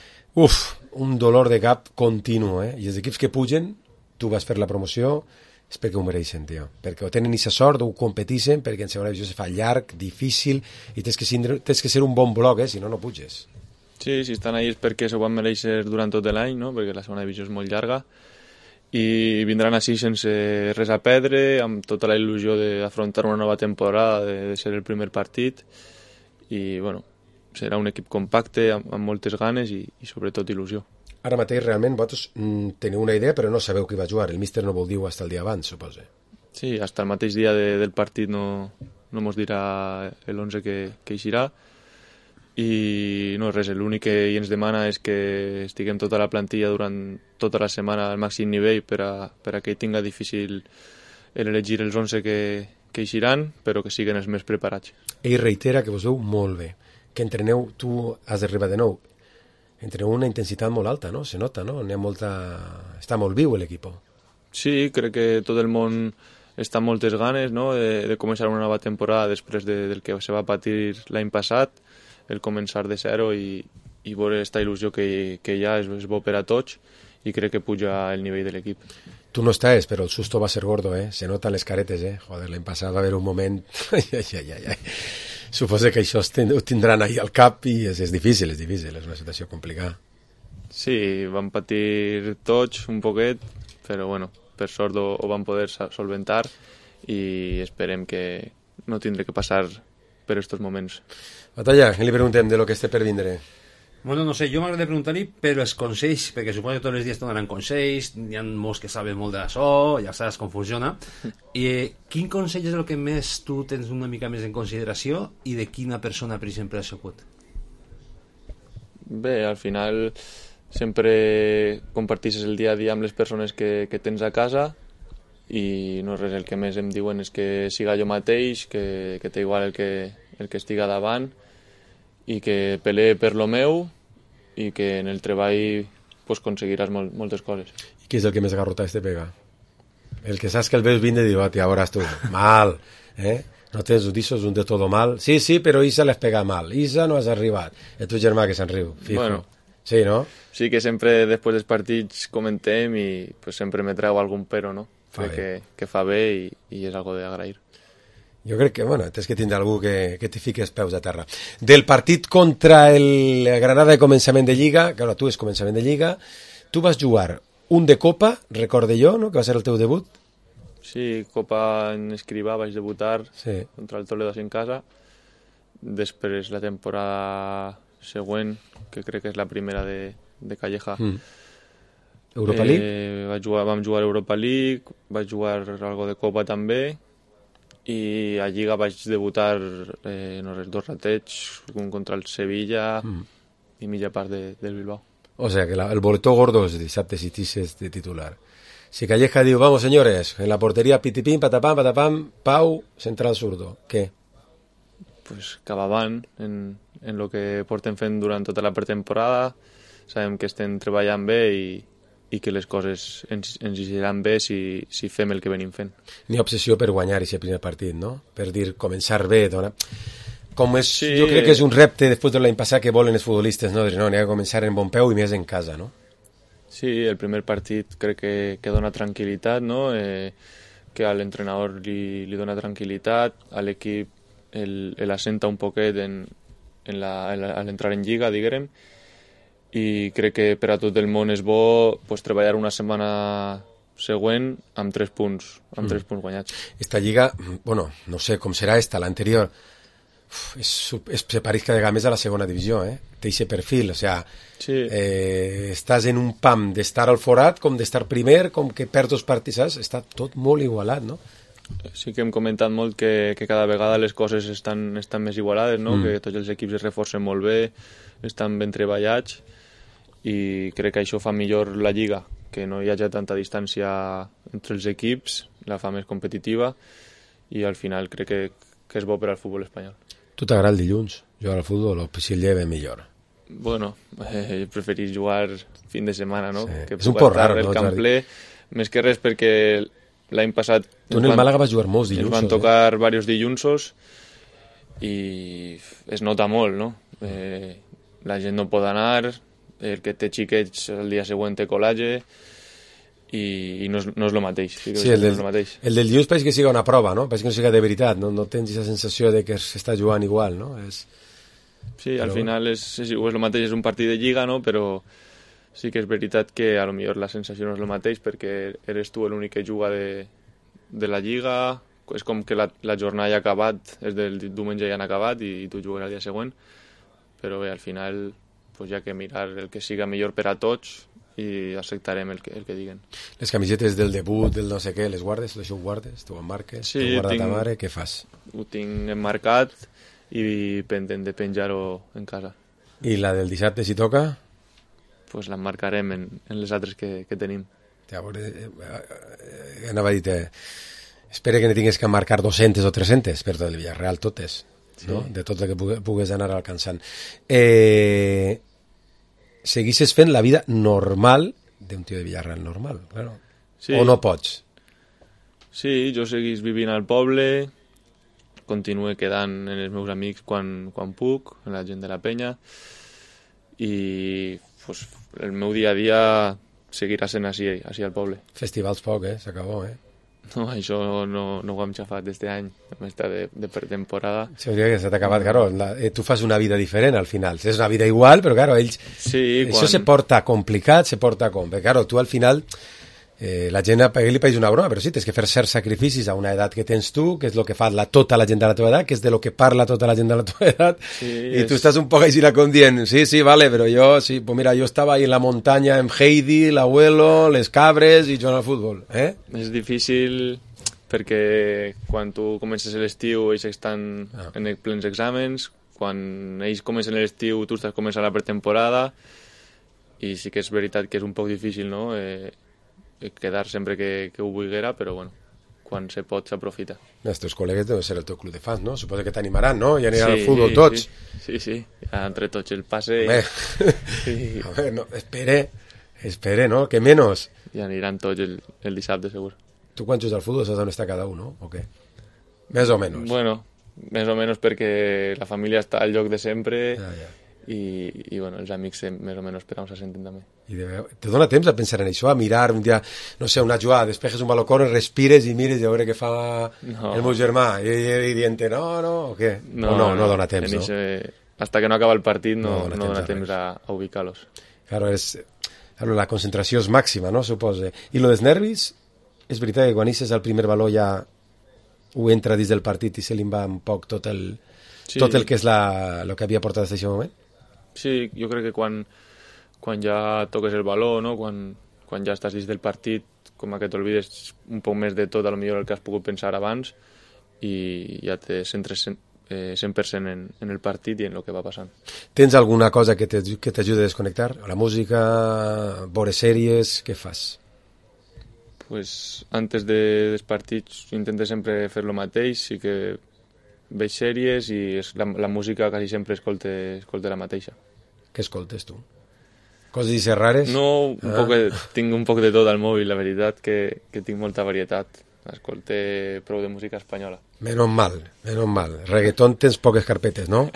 un dolor de cap continu, i els equips que pugen, tu vas fer la promoció, és perquè ho mereixen, tio. Perquè o tenen aquesta sort o ho competeixen, perquè en segona divisió se fa llarg, difícil, i tens que ser un bon bloc, si no, no puges. Sí, si estan ahí és perquè s'ho van mereixer durant tot l'any, no? Perquè la segona divisió és molt llarga, i vindran així sense res a perdre, amb tota la il·lusió d'afrontar una nova temporada, de ser el primer partit, i bueno, serà un equip compacte, amb moltes ganes i sobretot il·lusió. Ara mateix realment vosaltres teniu una idea però no sabeu qui va jugar, el míster no vol dir fins el dia abans, suposo. Sí, fins el mateix dia del partit no mos dirà l'11 que eixirà, i no res, l'únic que ens demana és que estiguem tota la plantilla durant tota la setmana al màxim nivell per a que tinga difícil elegir els 11 que eixiran, però que siguin els més preparats. Ell reitera que vos veu molt bé, que entreneu, tu has d'arribar de nou, entreneu una intensitat molt alta, no? Se nota, no? N'hi ha molta... Està molt viu l'equip. Sí, crec que tot el món està amb moltes ganes, no? de començar una nova temporada després del que se va patir l'any passat, el començar de zero i veure aquesta il·lusió que hi ha és bo per a tots i crec que puja el nivell de l'equip. Tu no estàs, però el susto va ser gordo, Se noten les caretes, Joder, l'any passat va haver un moment... Suposo que això ho tindran ahí al cap i és difícil, és una situació complicada. Sí, van patir tots un poquet, però bueno, per sort ho van poder solventar i esperem que no tindré que passar per aquests moments. Batalla, què li preguntem de lo que esté per vindre? Bueno, no sé, jo m'agrada preguntar-li per els consells, perquè suposo que tots els dies donaran consells, hi ha molts que saben molt d'això, ja saps com funciona, i quin consell és el que més tu tens una mica més en consideració i de quina persona, per exemple, has sabut? Bé, al final sempre comparteixes el dia a dia amb les persones que tens a casa i no res, el que més em diuen és que siga jo mateix, que té igual el que estiga davant i que pelee per lo meu i que en el treball pues, aconseguiràs moltes coses. I qui és el que més garrotades te pega? El que saps que el veus vindre i diu, ja veuràs tu, mal, no tens un disos, un de todo mal. Sí, però Isa les pega mal, Isa no has arribat. És tu germà que se'n riu, fijo. Bueno, sí, no? Sí, que sempre després dels partits comentem i pues, sempre me treu algun pero, no? Crec que fa bé i és algo d'agrair. Jo crec que, bueno, tens que tindre algú que t'hi fiqui els peus a terra. Del partit contra el Granada de començament de Lliga, que ara tu és començament de Lliga, tu vas jugar un de Copa, recorde jo, no?, que va ser el teu debut. Sí, Copa en Escrivà vaig debutar contra el Toledo en casa. Després la temporada següent, que crec que és la primera de Calleja, Europa League? Vam jugar Europa League, vaig jugar algo de Copa també, i a Lliga vaig debutar no res, 2 ratets, un contra el Sevilla i mitja part del Bilbao. O sea que el boleto gordo es dissabtes i tisses de titular. Si Calleja diu, vamos señores, en la portería pitipín, patapam, Pau, central zurdo, ¿qué? Pues que avant en lo que porten fent durant tota la pretemporada, sabem que estem treballant bé i que les coses ens iran bé si fem el que venim fent. Ni obsessió per guanyar aquest primer partit, no? Per dir, començar bé, donar... Com és, sí, jo crec que és un repte després de l'any passat que volen els futbolistes, no? No, n'hi ha que començar en bon peu i més en casa, no? Sí, el primer partit crec que dona tranquil·litat, no? Que a l'entrenador li dona tranquil·litat, a l'equip l'assenta un poquet a l'entrar en Lliga, diguem, i crec que per a tot el món és bo pues, treballar una setmana següent amb 3 punts, guanyats. Esta Lliga, bueno, no sé com serà l'anterior, se pareix cada vegada més a la segona divisió, té aquest perfil, o sea, sí. Estàs en un pam d'estar al forat com d'estar primer, com que perds 2 partits, saps? Està tot molt igualat, no? Sí que hem comentat molt que cada vegada les coses estan més igualades, no? Que tots els equips es reforcen molt bé, estan ben treballats, i crec que això fa millor la Lliga, que no hi hagi tanta distància entre els equips, la fa més competitiva, i al final crec que és bo per al futbol espanyol. Tu t'agrada el dilluns, jugar al futbol, o si el lleve millor? Bueno, preferís jugar fin de setmana, no? Sí. Que és un poc raro, no? El camp ple, més que res perquè l'any passat... Tu en el Màlaga vas jugar molts dilluns. Ens van tocar diversos dillunsos i es nota molt, no? La gent no pot anar, el que té xiquets el dia següent té col·lage i no és el mateix. Sí, el del dilluns pareix que siga una prova, no? Pareix que no siga de veritat, no tens aquesta sensació de que s'està jugant igual, no? Sí, al final és el mateix, és un partit de Lliga, no? Però sí que és veritat que a lo millor la sensació no és el mateix perquè eres tu l'únic que juga de la Lliga, és com que la jornada ja ha acabat, és del diumenge ja han acabat i tu jugues el dia següent, però bé, al final pues, hi ha que mirar el que siga millor per a tots i acceptarem el que diguen. Les camisetes del debut, del no sé què, les guardes? Això ho guardes? Tu ho emmarques? Sí, ho guarda ta mare? Què fas? Ho tinc emmarcat i pendent de penjar-ho en casa. I la del dissabte, si toca? Pues l'emmarcarem en les altres que tenim. Anava a dir, espero que no tinguis que marcar 200 o 300 per tot el Villarreal, totes, no? De tot el que pugues anar alcançant. Seguisses fent la vida normal d'un tio de Villarreal normal, claro. Sí. O no pots? Sí, jo seguís vivint al poble, continuo quedant en els meus amics quan puc, en la gent de la penya, i pues, el meu dia a dia seguirà sent així al poble. Festivals poc, s'acabó, No, això no ho hem xafat este any, hem estat de pretemporada. Sí, que s'ha acabat, claro, tu fas una vida diferent al final, és una vida igual, però claro, ells... Sí, això se porta complicat, se porta com... Perquè claro, tu al final, la gent li pareix una broma, però sí, tens que fer certs sacrificis a una edat que tens tu, que és el que fa tota la gent de la teva edat, que és de lo que parla tota la gent de la teva edat, i tu estàs un poc així com dient, sí, vale, però jo, sí, pues mira, jo estava ahí en la muntanya amb Heidi, l'abuelo, les cabres i jugant al futbol, És difícil perquè quan tu comences l'estiu ells estan en plens exàmens, quan ells comencen l'estiu tu estàs començant la pretemporada, i sí que és veritat que és un poc difícil, no?, quedar sempre que ho vulguera, però bueno, quan se pot s'aprofita. Els teus col·legues deuen ser el teu club de fans, no? Suposo que t'animaran, no? I aniran al futbol tots. Sí, entre tots el passe. A ver, no, espere, ¿no? Que menos. I aniran tots el dissabte, segur. Tu quan jugues al futbol saps on està cada un, no? O què? Més o menys. Bueno, més o menys perquè la família està al lloc de sempre i bueno, els amics més o menys per on se senten també. I te dona temps a pensar en això, a mirar un dia, no sé, una jugada, despejes un baló, corres, respires i mires i a veure què fa el meu germà i dient no, o què? No dona temps, no? Hasta que no acaba el partit no dona temps a ubicar-los. Claro, la concentració és màxima, no? Suposo. I lo dels nervis, és veritat que quan ixes el primer baló ja ho entra dins del partit i se li va un poc tot el que és el que havia portat fins aquest moment? Sí, jo crec que quan ja toques el baló, no? Quan ja estàs dins del partit, com que t'olvides un poc més de tot, a lo millor el que has pogut pensar abans, i ja te centres 100% en el partit i en el que va passant. Tens alguna cosa que t'ajudi a desconnectar? La música, veure sèries, què fas? Pues antes dels partits intento sempre fer lo mateix, sí que veig sèries i la música quasi sempre escolte la mateixa. Què escoltes tu? Coses rares? No, tinc un poc de tot al mòbil, la veritat que tinc molta varietat. Escolte prou de música espanyola. Menos mal. Reggaeton tens poques carpetes, no?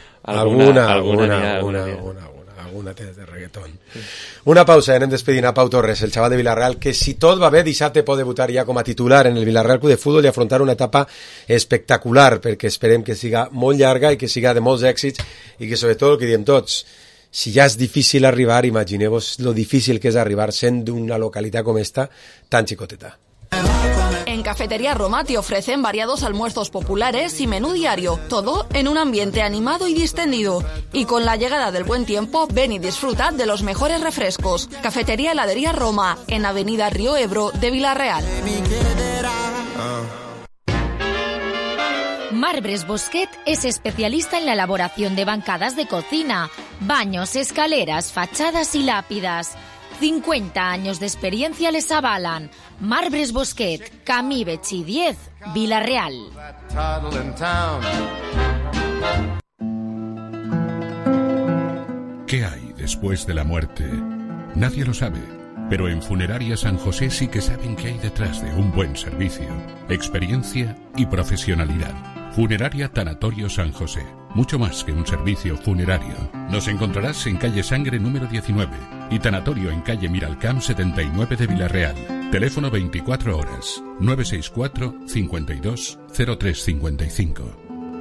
Alguna tens de reggaeton. Una pausa, anem despedint a Pau Torres, el xaval de Villarreal, que si tot va bé dissabte pot debutar ja com a titular en el Villarreal Club de Futbol i afrontar una etapa espectacular, perquè esperem que siga molt llarga i que siga de molts èxits i que sobretot el que diem tots, si ja és difícil arribar, imagineu-vos lo difícil que és arribar sent d'una localitat com esta tan xicoteta. En Cafetería Roma te ofrecen variados almuerzos populares y menú diario, todo en un ambiente animado y distendido. Y con la llegada del buen tiempo, ven y disfruta de los mejores refrescos. Cafetería Heladería Roma, en Avenida Río Ebro de Villarreal. Marbres Bosquet es especialista en la elaboración de bancadas de cocina, baños, escaleras, fachadas y lápidas. 50 años de experiencia les avalan. Marbres Bosquet, Camí Betxí 10, Villarreal. ¿Qué hay después de la muerte? Nadie lo sabe, pero en Funeraria San José sí que saben qué hay detrás de un buen servicio, experiencia y profesionalidad. Funeraria Tanatorio San José, mucho más que un servicio funerario. Nos encontrarás en calle Sangre número 19 y Tanatorio en calle Miralcamp 79 de Villarreal. Teléfono 24 horas, 964 52 0355.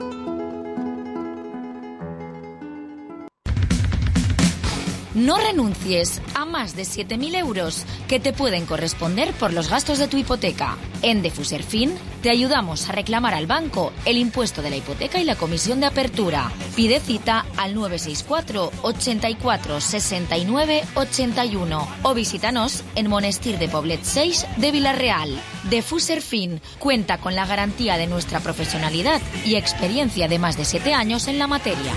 No renuncies a más de 7.000 euros que te pueden corresponder por los gastos de tu hipoteca. En Defuserfin te ayudamos a reclamar al banco el impuesto de la hipoteca y la comisión de apertura. Pide cita al 964 84 69 81 o visítanos en Monestir de Poblet 6 de Villarreal. Defuserfin cuenta con la garantía de nuestra profesionalidad y experiencia de más de 7 años en la materia.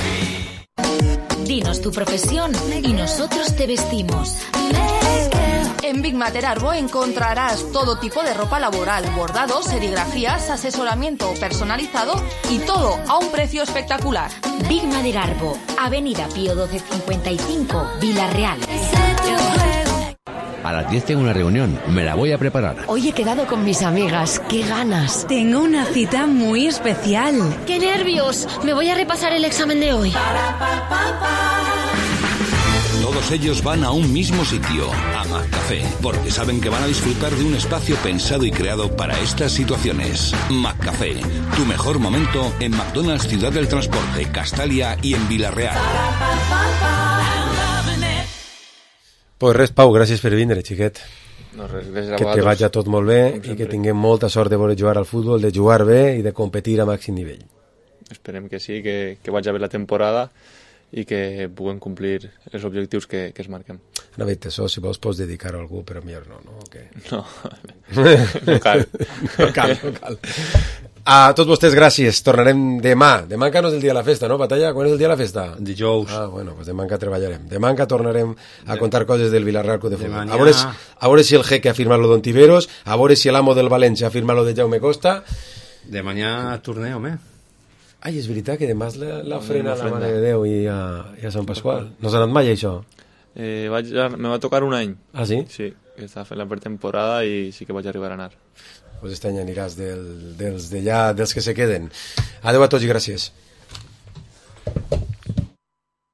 Dinos tu profesión y nosotros te vestimos. En Big Materarbo encontrarás todo tipo de ropa laboral, bordados, serigrafías, asesoramiento personalizado y todo a un precio espectacular. Big Materarbo, Avenida Pío 1255, Villarreal. A las 10 tengo una reunión, me la voy a preparar. Hoy he quedado con mis amigas, qué ganas. Tengo una cita muy especial. ¡Qué nervios! Me voy a repasar el examen de hoy. Todos ellos van a un mismo sitio, a McCafé, porque saben que van a disfrutar de un espacio pensado y creado para estas situaciones. McCafé, tu mejor momento en McDonald's Ciudad del Transporte, Castalia y en Villarreal. Pues res, Pau, gràcies per vindre, xiquet. No, res, gràcies a que te vagi tot molt bé i que tinguem molta sort de veure jugar al futbol, de jugar bé i de competir a màxim nivell. Esperem que sí, que vagi bé la temporada i que puguem complir els objectius que es marquem. No veig això, si vols pots dedicar-ho a algú, però millor no, no? Okay. No, no cal. No cal. A tots vostès, gràcies. Tornarem demà. Demà encara no és el dia de la festa, no, Batalla? Quan és el dia de la festa? Dijous. Ah, bueno, pues demà encara treballarem. Demà encara tornarem a contar coses del Villarreal Club de Futbol. A veure si el Jeque ha firmat lo d'Ontiveros, a veure si l'amo del València ha firmat lo de Jaume Costa. De mañana torneo, home. Ai, és veritat que demà és la ofrena a la Mare de Déu i a Sant Pasqual. No s'ha anat mai, això? Me va tocar un any. Ah, sí? Sí, que estava fent la pretemporada i sí que vaig arribar a anar. Pues este any aniràs dels que se queden. Adeu a tots i gràcies.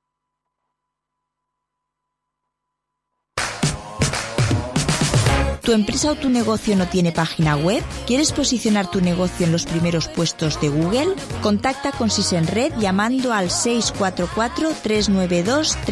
¿Tu empresa o tu negocio no tiene página web? ¿Quieres posicionar tu negocio en los primeros puestos de Google? Contacta con Sisenred llamando al 644 392